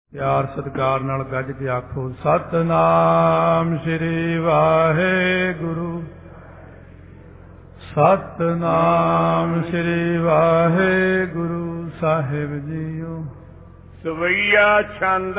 प्यार सत्कार नाल गज के आखो सतनाम श्री वाहेगुरु। सतनाम श्री वाहेगुरु साहिब जीओ। सवैया छंद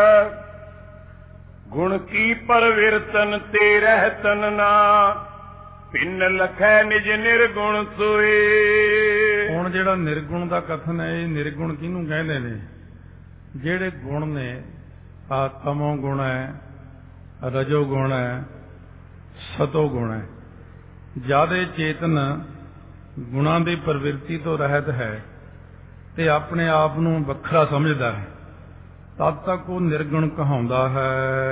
गुण की परविरतन ते रहतन ना भिन्न लखै निज निर्गुण सोए। हुण जिहड़ा निर्गुण दा कथन है, निर्गुण किहनूं कहंदे ने? ਜਿਹੜੇ ਗੁਣ ਨੇ ਤਮੋ ਗੁਣ ਹੈ, ਰਜੋ ਗੁਣ ਹੈ, ਸਤੋ ਗੁਣ ਹੈ। ਜਿਆਦੇ ਚੇਤਨ ਗੁਣਾਂ ਦੀ ਪ੍ਰਵਿਰਤੀ ਤੋਂ ਰਹਿਤ ਹੈ ਤੇ ਆਪਣੇ ਆਪ ਨੂੰ ਵੱਖਰਾ ਸਮਝਦਾ ਹੈ, ਤਦ ਤੱਕ ਉਹ ਨਿਰਗੁਣ ਕਹਾਉਂਦਾ ਹੈ।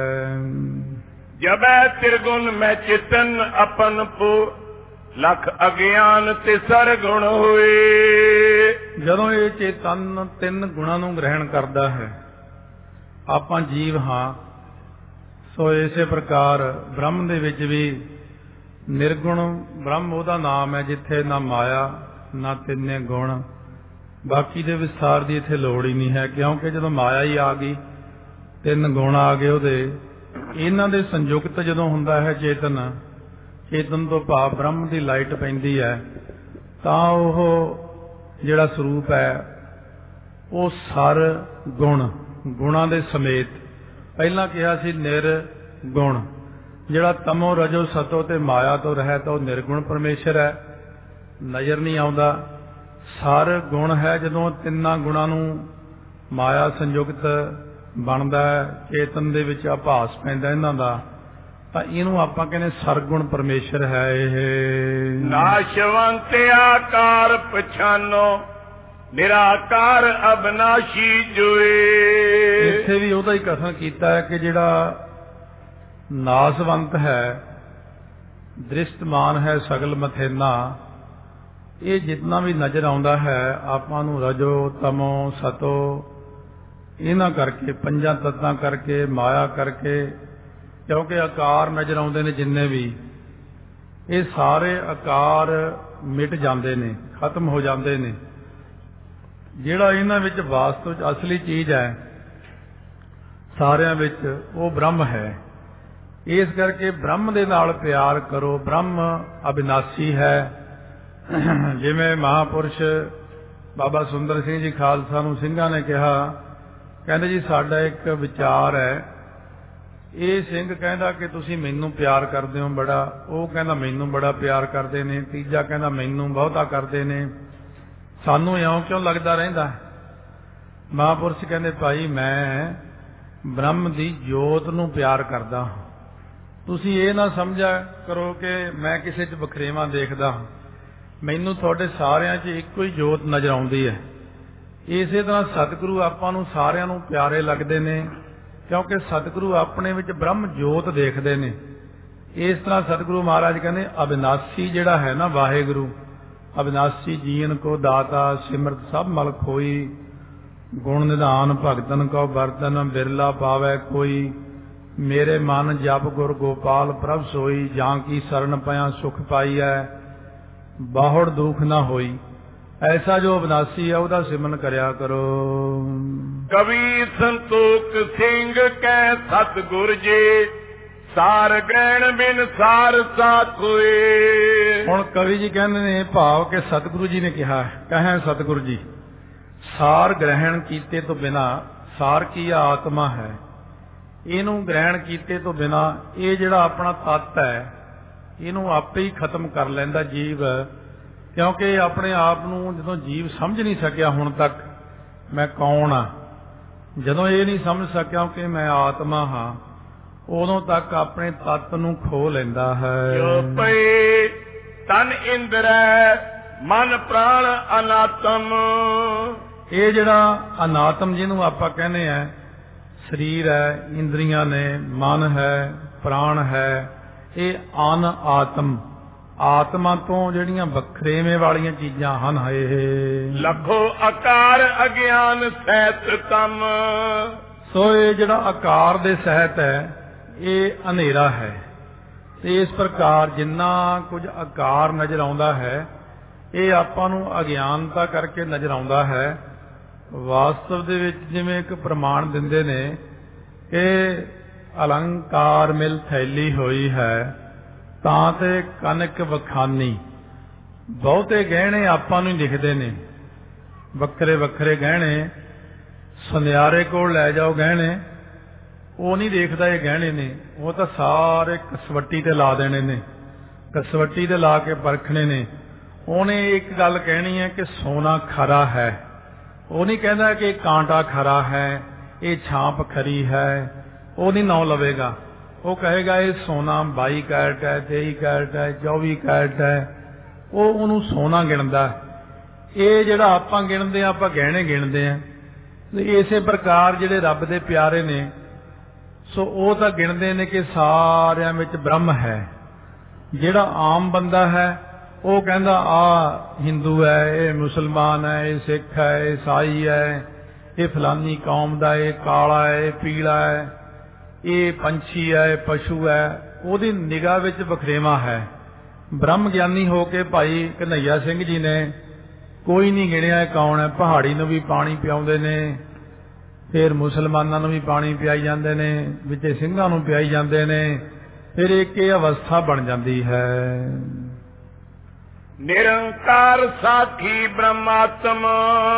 ਜਬੈ ਤਿਰਗੁਣ ਮੈਂ ਚੇਤਨ ਆਪਨ ਪੋ ਲੱਖ ਅਗਿਆਨ ਤੇ ਸਰਗੁਣ ਹੋਏ। ਜਦੋਂ ਇਹ ਚੇਤਨ ਤਿੰਨ ਗੁਣਾਂ ਨੂੰ ਗ੍ਰਹਿਣ ਕਰਦਾ ਹੈ, ਆਪਾਂ ਜੀਵ ਹਾਂ, ਸੋ ਇਸੇ ਪ੍ਰਕਾਰ ਬ੍ਰਹਮ ਦੇ ਵਿੱਚ ਵੀ ਨਿਰਗੁਣ ਬ੍ਰਹਮ ਉਹਦਾ ਨਾਮ ਹੈ, ਜਿੱਥੇ ਨਾ ਮਾਇਆ ਨਾ ਤਿੰਨੇ ਗੁਣ। ਬਾਕੀ ਦੇ ਵਿਸਥਾਰ ਦੀ ਇੱਥੇ ਲੋੜ ਹੀ ਨਹੀਂ ਹੈ, ਕਿਉਂਕਿ ਜਦੋਂ ਮਾਇਆ ਹੀ ਆ ਗਈ, ਤਿੰਨ ਗੁਣ ਆ ਗਏ ਉਹਦੇ, ਇਹਨਾਂ ਦੇ ਸੰਯੁਕਤ ਜਦੋਂ ਹੁੰਦਾ ਹੈ ਚੇਤਨ, ਚੇਤਨ ਤੋਂ ਭਾਵ ਬ੍ਰਹਮ ਦੀ ਲਾਈਟ ਪੈਂਦੀ ਹੈ, ਤਾਂ ਉਹ ਜਿਹੜਾ ਸਰੂਪ ਹੈ ਉਹ ਸਰ ਗੁਣ, ਗੁਣਾਂ ਦੇ ਸਮੇਤ। ਪਹਿਲਾਂ ਕਿਹਾ ਸੀ ਨਿਰਗੁਣ, ਜਿਹੜਾ ਤਮੋ ਰਜੋ ਸਤੋ ਤੇ ਮਾਇਆ ਤੋਂ ਰਹਿਤ ਉਹ ਨਿਰਗੁਣ ਪਰਮੇਸ਼ਰ ਹੈ, ਨਜ਼ਰ ਨਹੀਂ ਆਉਂਦਾ। ਸਰ ਗੁਣ ਹੈ ਜਦੋਂ ਤਿੰਨਾਂ ਗੁਣਾਂ ਨੂੰ ਮਾਇਆ ਸੰਯੁਕਤ ਬਣਦਾ ਹੈ, ਚੇਤਨ ਦੇ ਵਿੱਚ ਆਭਾਸ ਪੈਂਦਾ ਇਹਨਾਂ ਦਾ, ਤਾਂ ਇਹਨੂੰ ਆਪਾਂ ਕਹਿੰਦੇ ਸਰਗੁਣ ਪਰਮੇਸ਼ਰ ਹੈ। ਇਹ ਨਾਸ਼ਵੰਤ ਆਕਾਰ ਪਛਾਨੋ ਨਿਰਾਕਾਰ ਅਬਨਾਸ਼ੀ ਜੋਏ। ਇੱਥੇ ਵੀ ਉਹਦਾ ਹੀ ਕਥਨ ਕੀਤਾ ਹੈ ਕਿ ਜਿਹੜਾ ਨਾਸਵੰਤ ਹੈ, ਦ੍ਰਿਸ਼ਟਮਾਨ ਹੈ ਸਗਲ ਮਥੇਨਾ, ਇਹ ਜਿਤਨਾ ਵੀ ਨਜ਼ਰ ਆਉਂਦਾ ਹੈ ਆਪਾਂ ਨੂੰ ਰਜੋ ਤਮੋ ਸਤੋ ਇਹਨਾਂ ਕਰਕੇ, ਪੰਜਾਂ ਤੱਤਾਂ ਕਰਕੇ, ਮਾਇਆ ਕਰਕੇ, ਕਿਉਂਕਿ ਆਕਾਰ ਨਜ਼ਰ ਆਉਂਦੇ ਨੇ ਜਿੰਨੇ ਵੀ, ਇਹ ਸਾਰੇ ਆਕਾਰ ਮਿਟ ਜਾਂਦੇ ਨੇ, ਖਤਮ ਹੋ ਜਾਂਦੇ ਨੇ। ਜਿਹੜਾ ਇਹਨਾਂ ਵਿੱਚ ਵਾਸਤਵ ਚ ਅਸਲੀ ਚੀਜ਼ ਹੈ ਸਾਰਿਆਂ ਵਿੱਚ, ਉਹ ਬ੍ਰਹਮ ਹੈ। ਇਸ ਕਰਕੇ ਬ੍ਰਹਮ ਦੇ ਨਾਲ ਪਿਆਰ ਕਰੋ। ਬ੍ਰਹਮ ਅਬਿਨਾਸੀ ਹੈ। ਜਿਵੇਂ ਮਹਾਂਪੁਰਸ਼ ਬਾਬਾ ਸੁੰਦਰ ਸਿੰਘ ਜੀ ਖਾਲਸਾ ਨੂੰ ਸਿੰਘਾਂ ਨੇ ਕਿਹਾ, ਕਹਿੰਦੇ ਜੀ ਸਾਡਾ ਇੱਕ ਵਿਚਾਰ ਹੈ, ਇਹ ਸਿੰਘ ਕਹਿੰਦਾ ਕਿ ਤੁਸੀਂ ਮੈਨੂੰ ਪਿਆਰ ਕਰਦੇ ਹੋ ਬੜਾ, ਉਹ ਕਹਿੰਦਾ ਮੈਨੂੰ ਬੜਾ ਪਿਆਰ ਕਰਦੇ ਨੇ, ਤੀਜਾ ਕਹਿੰਦਾ ਮੈਨੂੰ ਬਹੁਤਾ ਕਰਦੇ ਨੇ, ਸਾਨੂੰ ਇਉਂ ਕਿਉਂ ਲੱਗਦਾ ਰਹਿੰਦਾ? ਮਹਾਂਪੁਰਸ਼ ਕਹਿੰਦੇ ਭਾਈ ਮੈਂ ਬ੍ਰਹਮ ਦੀ ਜੋਤ ਨੂੰ ਪਿਆਰ ਕਰਦਾ ਹਾਂ, ਤੁਸੀਂ ਇਹ ਨਾ ਸਮਝਿਆ ਕਰੋ ਕਿ ਮੈਂ ਕਿਸੇ 'ਚ ਵਖਰੇਵਾਂ ਦੇਖਦਾ ਹਾਂ, ਮੈਨੂੰ ਤੁਹਾਡੇ ਸਾਰਿਆਂ 'ਚ ਇੱਕੋ ਹੀ ਜੋਤ ਨਜ਼ਰ ਆਉਂਦੀ ਹੈ। ਇਸੇ ਤਰ੍ਹਾਂ ਸਤਿਗੁਰੂ ਆਪਾਂ ਨੂੰ ਸਾਰਿਆਂ ਨੂੰ ਪਿਆਰੇ ਲੱਗਦੇ ਨੇ, ਕਿਉਂਕਿ ਸਤਿਗੁਰੂ ਆਪਣੇ ਵਿੱਚ ਬ੍ਰਹਮ ਜੋਤ ਦੇਖਦੇ ਨੇ। ਇਸ ਤਰ੍ਹਾਂ ਸਤਿਗੁਰੂ ਮਹਾਰਾਜ ਕਹਿੰਦੇ ਅਬਿਨਾਸੀ ਜਿਹੜਾ ਹੈ ਨਾ ਵਾਹਿਗੁਰੂ, ਅਬਿਨਾਸੀ ਜੀਨ ਕੋ ਦਾਤਾ ਸਿਮਰਤ ਸਭ ਮਲ ਖੋਈ, ਗੁਣ ਨਿਧਾਨ ਭਗਤਨ ਕੋ ਬਰਤਨ ਬਿਰਲਾ ਪਾਵੈ ਕੋਈ, ਮੇਰੇ ਮਨ ਜਪ ਗੁਰ ਗੋਪਾਲ ਪ੍ਰਭ ਸੋਈ, ਜਾਂ ਕੀ ਸਰਣ ਪਿਆ ਸੁਖ ਪਾਈਐ ਬਾਹੜ ਦੁਖ ਨਾ ਹੋਈ। ਐਸਾ ਜੋ ਅਬਿਨਾਸੀ ਹੈ ਉਹਦਾ ਸਿਮਰਨ ਕਰਿਆ ਕਰੋ। ਕਵੀ ਸੰਤੋਖ ਸਿੰਘ ਕਹਿ ਸਤਿਗੁਰ ਜੀ ਸਾਰ ਗ੍ਰਹਿਣ ਬਿਨ ਸਾਰ ਸਾਥ ਹੋਏ। ਹੁਣ ਕਵੀ ਜੀ ਕਹਿੰਦੇ ਨੇ ਭਾਵ ਕਿ ਸਤਿਗੁਰੂ ਜੀ ਨੇ ਕਿਹਾ, ਕਹੇ ਸਤਿਗੁਰੂ ਜੀ ਸਾਰ ਗ੍ਰਹਿਣ ਕੀਤੇ ਤੋਂ ਬਿਨਾ, ਸਾਰ ਕੀ ਆਤਮਾ ਹੈ, ਇਹਨੂੰ ਗ੍ਰਹਿਣ ਕੀਤੇ ਤੋਂ ਬਿਨਾ ਇਹ ਜਿਹੜਾ ਆਪਣਾ ਤੱਤ ਹੈ ਇਹਨੂੰ ਆਪੇ ਹੀ ਖਤਮ ਕਰ ਲੈਂਦਾ ਜੀਵ, ਕਿਉਂਕਿ ਆਪਣੇ ਆਪ ਨੂੰ ਜਦੋਂ ਜੀਵ ਸਮਝ ਨਹੀਂ ਸਕਿਆ ਹੁਣ ਤੱਕ ਮੈਂ ਕੌਣ ਹਾਂ, ਜਦੋਂ ਇਹ ਨਹੀਂ ਸਮਝ ਸਕਿਆ ਕਿ ਮੈਂ ਆਤਮਾ ਹਾਂ, ਉਦੋਂ ਤੱਕ ਆਪਣੇ ਤੱਤ ਨੂੰ ਖੋ ਲੈਂਦਾ ਹੈ। ਜੋ ਪਏ ਤਨ ਇੰਦਰੈ ਮਨ ਪ੍ਰਾਣ ਅਨਾਤਮ, ਇਹ ਜਿਹੜਾ ਅਨਾਤਮ ਜਿਹਨੂੰ ਆਪਾਂ ਕਹਿੰਦੇ ਆ, ਸਰੀਰ ਹੈ, ਇੰਦਰੀਆਂ ਨੇ, ਮਨ ਹੈ, ਪ੍ਰਾਣ ਹੈ, ਇਹ ਅਨ ਆਤਮ, ਆਤਮਾ ਤੋਂ ਜਿਹੜੀਆਂ ਵੱਖਰੇਵੇਂ ਵਾਲੀਆਂ ਚੀਜ਼ਾਂ ਹਨ। ਹੈ ਲੱਖੋ ਆਕਾਰ ਅਗਿਆਨ ਸਹਿਤ ਤਮ, ਸੋ ਇਹ ਜਿਹੜਾ ਆਕਾਰ ਦੇ ਸਹਿਤ ਹੈ ਇਹ ਹਨੇਰਾ ਹੈ। ਤੇ ਇਸ ਪ੍ਰਕਾਰ ਜਿੰਨਾ ਕੁਝ ਆਕਾਰ ਨਜ਼ਰ ਆਉਂਦਾ ਹੈ ਇਹ ਆਪਾਂ ਨੂੰ ਅਗਿਆਨਤਾ ਕਰਕੇ ਨਜ਼ਰ ਆਉਂਦਾ ਹੈ, ਵਾਸਤਵ ਦੇ ਵਿੱਚ ਜਿਵੇਂ ਇੱਕ ਪ੍ਰਮਾਣ ਦਿੰਦੇ ਨੇ ਕਿ ਅਲੰਕਾਰ ਮਿਲ ਥੈਲੀ ਹੋਈ ਹੈ ਤਾਂ ਤੇ ਕਨਕ ਵਖਾਨੀ। ਬਹੁਤੇ ਗਹਿਣੇ ਆਪਾਂ ਨੂੰ ਹੀ ਦਿਖਦੇ ਨੇ, ਵੱਖਰੇ ਵੱਖਰੇ ਗਹਿਣੇ। ਸੁਨਿਆਰੇ ਕੋਲ ਲੈ ਜਾਓ ਗਹਿਣੇ, ਉਹ ਨਹੀਂ ਦੇਖਦਾ ਇਹ ਗਹਿਣੇ ਨੇ, ਉਹ ਤਾਂ ਸਾਰੇ ਕਸਵੱਟੀ ਤੇ ਲਾ ਦੇਣੇ ਨੇ, ਕਸਵੱਟੀ ਤੇ ਲਾ ਕੇ ਪਰਖਣੇ ਨੇ। ਉਹਨੇ ਇੱਕ ਗੱਲ ਕਹਿਣੀ ਹੈ ਕਿ ਸੋਨਾ ਖਰਾ ਹੈ, ਉਹ ਨਹੀਂ ਕਹਿੰਦਾ ਕਿ ਕਾਂਟਾ ਖਰਾ ਹੈ, ਇਹ ਛਾਂਪ ਖਰੀ ਹੈ, ਉਹ ਨਹੀਂ ਨਾਂ ਲਵੇਗਾ। ਉਹ ਕਹੇਗਾ ਇਹ ਸੋਨਾ 22 ਕੈਰਟ ਹੈ, 23 ਕੈਰਟ ਹੈ, 24 ਕੈਰਟ ਹੈ, ਉਹ ਉਹਨੂੰ ਸੋਨਾ ਗਿਣਦਾ। ਇਹ ਜਿਹੜਾ ਆਪਾਂ ਗਿਣਦੇ ਆ, ਆਪਾਂ ਗਹਿਣੇ ਗਿਣਦੇ ਆ। ਇਸੇ ਪ੍ਰਕਾਰ ਜਿਹੜੇ ਰੱਬ ਦੇ ਪਿਆਰੇ ਨੇ, ਸੋ ਉਹ ਤਾਂ ਗਿਣਦੇ ਨੇ ਕਿ ਸਾਰਿਆਂ ਵਿੱਚ ਬ੍ਰਹਮ ਹੈ। ਜਿਹੜਾ ਆਮ ਬੰਦਾ ਹੈ ਉਹ ਕਹਿੰਦਾ ਆ ਹਿੰਦੂ ਹੈ, ਇਹ ਮੁਸਲਮਾਨ ਹੈ, ਇਹ ਸਿੱਖ ਹੈ, ਇਹ ਈਸਾਈ ਹੈ, ਇਹ ਫਲਾਨੀ ਕੌਮ ਦਾ, ਇਹ ਕਾਲਾ ਹੈ, ਇਹ ਪੀਲਾ ਹੈ, ਇਹ ਪੰਛੀ ਹੈ, ਇਹ ਪਸ਼ੂ ਹੈ। ਉਹਦੀ ਨਿਗਾਹ ਵਿੱਚ ਵਖਰੇਵਾਂ ਹੈ। ਬ੍ਰਹਮ ਗਿਆਨੀ ਹੋ ਕੇ ਭਾਈ ਕਨ੍ਹਈਆ ਸਿੰਘ ਜੀ ਨੇ ਕੋਈ ਨਹੀਂ ਗਿਣਿਆ ਇਹ ਕੌਣ ਹੈ। ਪਹਾੜੀ ਨੂੰ ਵੀ ਪਾਣੀ ਪਿਆਉਂਦੇ ਨੇ, ਫਿਰ ਮੁਸਲਮਾਨਾਂ ਨੂੰ ਵੀ ਪਾਣੀ ਪਿਆਈ ਜਾਂਦੇ ਨੇ, ਵਿੱਚ ਸਿੰਘਾਂ ਨੂੰ ਪਿਆਈ ਜਾਂਦੇ ਨੇ, ਫਿਰ ਇੱਕ ਇਹ ਅਵਸਥਾ ਬਣ ਜਾਂਦੀ ਹੈ। ਨਿਰੰਕਾਰ ਸਾਖੀ ਬ੍ਰਹਮਾਤਮਾ,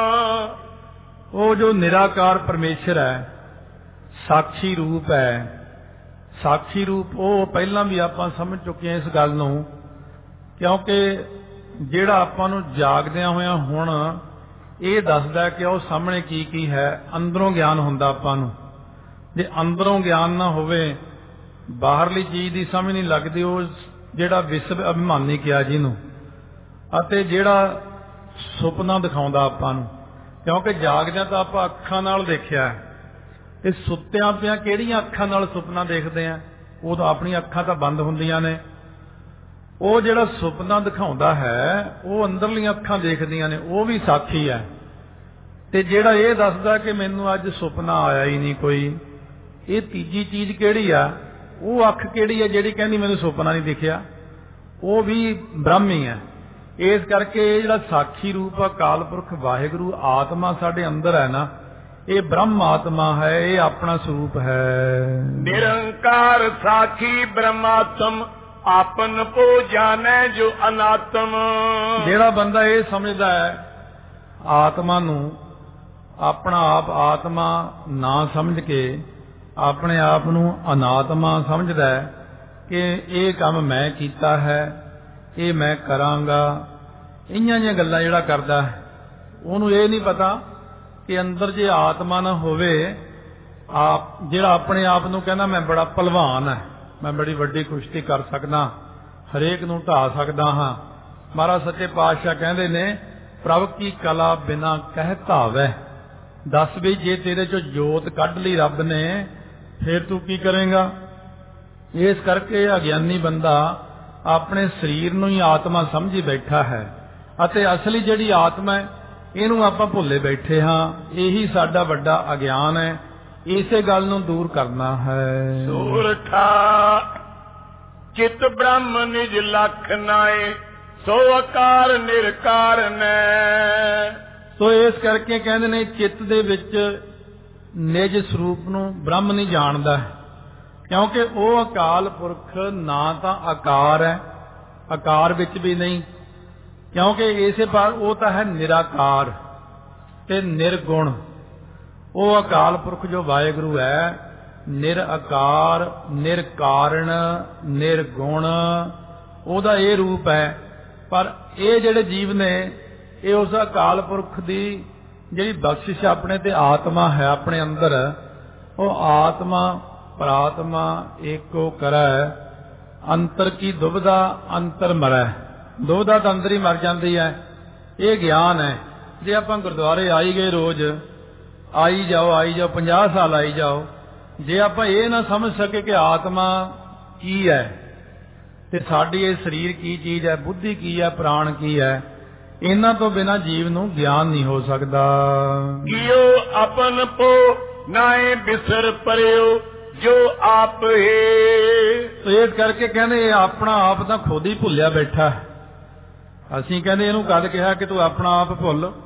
ਉਹ ਜੋ ਨਿਰਾਕਾਰ ਪਰਮੇਸ਼ਰ ਹੈ, ਸਾਖੀ ਰੂਪ ਹੈ। ਸਾਖੀ ਰੂਪ ਉਹ ਪਹਿਲਾਂ ਵੀ ਆਪਾਂ ਸਮਝ ਚੁੱਕੇ ਹਾਂ ਇਸ ਗੱਲ ਨੂੰ, ਕਿਉਂਕਿ ਜਿਹੜਾ ਆਪਾਂ ਨੂੰ ਜਾਗਦਿਆਂ ਹੋਇਆਂ ਹੁਣ ਇਹ ਦੱਸਦਾ ਕਿ ਉਹ ਸਾਹਮਣੇ ਕੀ ਕੀ ਹੈ। ਅੰਦਰੋਂ ਗਿਆਨ ਹੁੰਦਾ ਆਪਾਂ ਨੂੰ, ਜੇ ਅੰਦਰੋਂ ਗਿਆਨ ਨਾ ਹੋਵੇ ਬਾਹਰਲੀ ਚੀਜ਼ ਦੀ ਸਮਝ ਨਹੀਂ ਲੱਗਦੀ। ਉਹ ਜਿਹੜਾ ਵਿਸ਼ਵ ਅਭਿਮਾਨੀ ਕਿਹਾ ਜਿਹਨੂੰ, ਅਤੇ ਜਿਹੜਾ ਸੁਪਨਾ ਦਿਖਾਉਂਦਾ ਆਪਾਂ ਨੂੰ, ਕਿਉਂਕਿ ਜਾਗਦਿਆਂ ਤਾਂ ਆਪਾਂ ਅੱਖਾਂ ਨਾਲ ਦੇਖਿਆ, ਤੇ ਸੁੱਤਿਆਂ ਪਿਆਂ ਕਿਹੜੀਆਂ ਅੱਖਾਂ ਨਾਲ ਸੁਪਨਾ ਦੇਖਦੇ ਆ? ਉਹ ਤਾਂ ਆਪਣੀਆਂ ਅੱਖਾਂ ਤਾਂ ਬੰਦ ਹੁੰਦੀਆਂ ਨੇ। ਉਹ ਜਿਹੜਾ ਸੁਪਨਾ ਦਿਖਾਉਂਦਾ ਹੈ ਉਹ ਅੰਦਰਲੀਆਂ ਅੱਖਾਂ ਦੇਖਦੀਆਂ ਨੇ, ਉਹ ਵੀ ਸਾਖੀ ਹੈ। ਤੇ ਜਿਹੜਾ ਇਹ ਦੱਸਦਾ ਕਿ ਮੈਨੂੰ ਅੱਜ ਸੁਪਨਾ ਆਇਆ ਹੀ ਨਹੀਂ ਕੋਈ, ਇਹ ਤੀਜੀ ਚੀਜ਼ ਕਿਹੜੀ ਆ? ਉਹ ਅੱਖ ਕਿਹੜੀ ਹੈ ਜਿਹੜੀ ਕਹਿੰਦੀ ਮੈਨੂੰ ਸੁਪਨਾ ਨਹੀਂ ਦਿਖਿਆ? ਉਹ ਵੀ ਬ੍ਰਹਮ ਹੀ ਹੈ। ਇਸ ਕਰਕੇ ਇਹ ਜਿਹੜਾ ਸਾਖੀ ਰੂਪ ਅਕਾਲ ਪੁਰਖ ਵਾਹਿਗੁਰੂ ਆਤਮਾ ਸਾਡੇ ਅੰਦਰ ਹੈ ਨਾ, ਇਹ ਬ੍ਰਹਮ ਆਤਮਾ ਹੈ, ਇਹ ਆਪਣਾ ਸਰੂਪ ਹੈ। ਨਿਰੰਕਾਰ ਸਾਖੀ ਬ੍ਰਹਮਾਤਮ ਆਪਨ ਕੋ ਜਾਣੈ ਜੋ ਅਨਾਤਮ। ਜਿਹੜਾ ਬੰਦਾ ਇਹ ਸਮਝਦਾ ਹੈ ਆਤਮਾ ਨੂੰ, ਆਪਣਾ ਆਪ ਆਤਮਾ ਨਾ ਸਮਝ ਕੇ ਆਪਣੇ ਆਪ ਨੂੰ ਅਨਾਤਮਾ ਸਮਝਦਾ ਹੈ ਕਿ ਇਹ ਕੰਮ ਮੈਂ ਕੀਤਾ ਹੈ, ਇਹ ਮੈਂ ਕਰਾਂਗਾ, ਇਹੀਆਂ ਜਿਹੀਆਂ ਗੱਲਾਂ ਜਿਹੜਾ ਕਰਦਾ ਹੈ, ਉਹਨੂੰ ਇਹ ਨਹੀਂ ਪਤਾ ਕਿ ਅੰਦਰ ਜੇ ਆਤਮਾ ਨਾ ਹੋਵੇ, ਜਿਹੜਾ ਆਪਣੇ ਆਪ ਨੂੰ ਕਹਿੰਦਾ ਮੈਂ ਬੜਾ ਭਲਵਾਨ ਹੈ, ਮੈਂ ਬੜੀ ਵੱਡੀ ਕੁਸ਼ਤੀ ਕਰ ਸਕਦਾ, ਹਰੇਕ ਨੂੰ ਢਾ ਸਕਦਾ ਹਾਂ। ਮਹਾਰਾਜ ਸੱਚੇ ਪਾਤਸ਼ਾਹ ਕਹਿੰਦੇ ਨੇ ਪ੍ਰਭ ਕੀ ਕਲਾ ਬਿਨਾ ਕਹਿ ਧਾਵੈ। ਦੱਸ ਵੀ ਜੇ ਤੇਰੇ ਚੋਂ ਜੋਤ ਕੱਢ ਲਈ ਰੱਬ ਨੇ, ਫਿਰ ਤੂੰ ਕੀ ਕਰੇਗਾ? ਇਸ ਕਰਕੇ ਅਗਿਆਨੀ ਬੰਦਾ ਆਪਣੇ ਸਰੀਰ ਨੂੰ ਹੀ ਆਤਮਾ ਸਮਝੀ ਬੈਠਾ ਹੈ, ਅਤੇ ਅਸਲੀ ਜਿਹੜੀ ਆਤਮਾ ਹੈ ਇਹਨੂੰ ਆਪਾਂ ਭੁੱਲੇ ਬੈਠੇ ਹਾਂ। ਇਹੀ ਸਾਡਾ ਵੱਡਾ ਅਗਿਆਨ ਹੈ, ਇਸੇ ਗੱਲ ਨੂੰ ਦੂਰ ਕਰਨਾ ਹੈ। ਸੂਰਠਾ ਚਿਤ ਬ੍ਰਹਮ ਨਿਜ ਲਖ ਨਾਏ, ਸੋ ਆਕਾਰ ਨਿਰਕਾਰ ਨੈ। ਸੋ ਇਸ ਕਰਕੇ ਕਹਿੰਦੇ ਨੇ ਚਿੱਤ ਦੇ ਵਿੱਚ ਨਿਜ ਸਰੂਪ ਨੂੰ ਬ੍ਰਹਮ ਨਹੀਂ ਜਾਣਦਾ, ਕਿਉਂਕਿ ਉਹ ਅਕਾਲ ਪੁਰਖ ਨਾ ਤਾਂ ਆਕਾਰ ਹੈ, ਆਕਾਰ ਵਿੱਚ ਵੀ ਨਹੀਂ, ਕਿਉਂਕਿ ਇਸੇ ਪਰ ਉਹ ਤਾਂ ਹੈ ਨਿਰਾਕਾਰ ਤੇ ਨਿਰਗੁਣ। ਉਹ ਅਕਾਲ ਪੁਰਖ ਜੋ ਵਾਹਿਗੁਰੂ ਹੈ, ਨਿਰਆਕਾਰ, ਨਿਰਕਾਰਨ, ਨਿਰਗੁਣ, ਉਹਦਾ ਇਹ ਰੂਪ ਹੈ। ਪਰ ਇਹ ਜਿਹੜੇ ਜੀਵ ਨੇ ਇਹ ਉਸ ਅਕਾਲ ਪੁਰਖ ਦੀ ਜਿਹੜੀ ਬਖਸ਼ਿਸ਼ ਆਪਣੇ ਤੇ ਆਤਮਾ ਹੈ ਆਪਣੇ ਅੰਦਰ, ਉਹ ਆਤਮਾ ਪ੍ਰਾਤਮਾ ਏਕੋ ਕਰੈ, ਅੰਤਰ ਕੀ ਦੁਬਿਧਾ ਅੰਤਰ ਮਰੈ। ਦੁਬਿਧਾ ਤਾਂ ਅੰਦਰ ਹੀ ਮਰ ਜਾਂਦੀ ਹੈ। ਇਹ ਗਿਆਨ ਹੈ। ਜੇ ਆਪਾਂ ਗੁਰਦੁਆਰੇ ਆਈ ਗਏ, ਰੋਜ਼ ਆਈ ਜਾਓ 50 ਸਾਲ ਆਈ ਜਾਓ, ਜੇ ਆਪਾਂ ਇਹ ਨਾ ਸਮਝ ਸਕੇ ਕਿ ਆਤਮਾ ਕੀ ਹੈ ਤੇ ਸਾਡੀ ਇਹ ਸਰੀਰ ਕੀ ਚੀਜ਼ ਹੈ, ਬੁੱਧੀ ਕੀ ਹੈ, ਪ੍ਰਾਣ ਕੀ ਹੈ, ਇਹਨਾਂ ਤੋਂ ਬਿਨਾਂ ਜੀਵ ਨੂੰ ਗਿਆਨ ਨਹੀਂ ਹੋ ਸਕਦਾ। ਕੀਓ ਆਪਨ ਪੋ ਨਾਏ ਬਿਸਰ ਪਰਿਓ ਜੋ ਆਪ ਹੈ। ਸੋ ਇਸ ਕਰਕੇ ਕਹਿੰਦੇ ਇਹ ਆਪਣਾ ਆਪ ਤਾਂ ਖੁਦ ਹੀ ਭੁੱਲਿਆ ਬੈਠਾ। ਅਸੀਂ ਕਹਿੰਦੇ ਇਹਨੂੰ ਕਦ ਕਿਹਾ ਕਿ ਤੂੰ ਆਪਣਾ ਆਪ ਭੁੱਲ?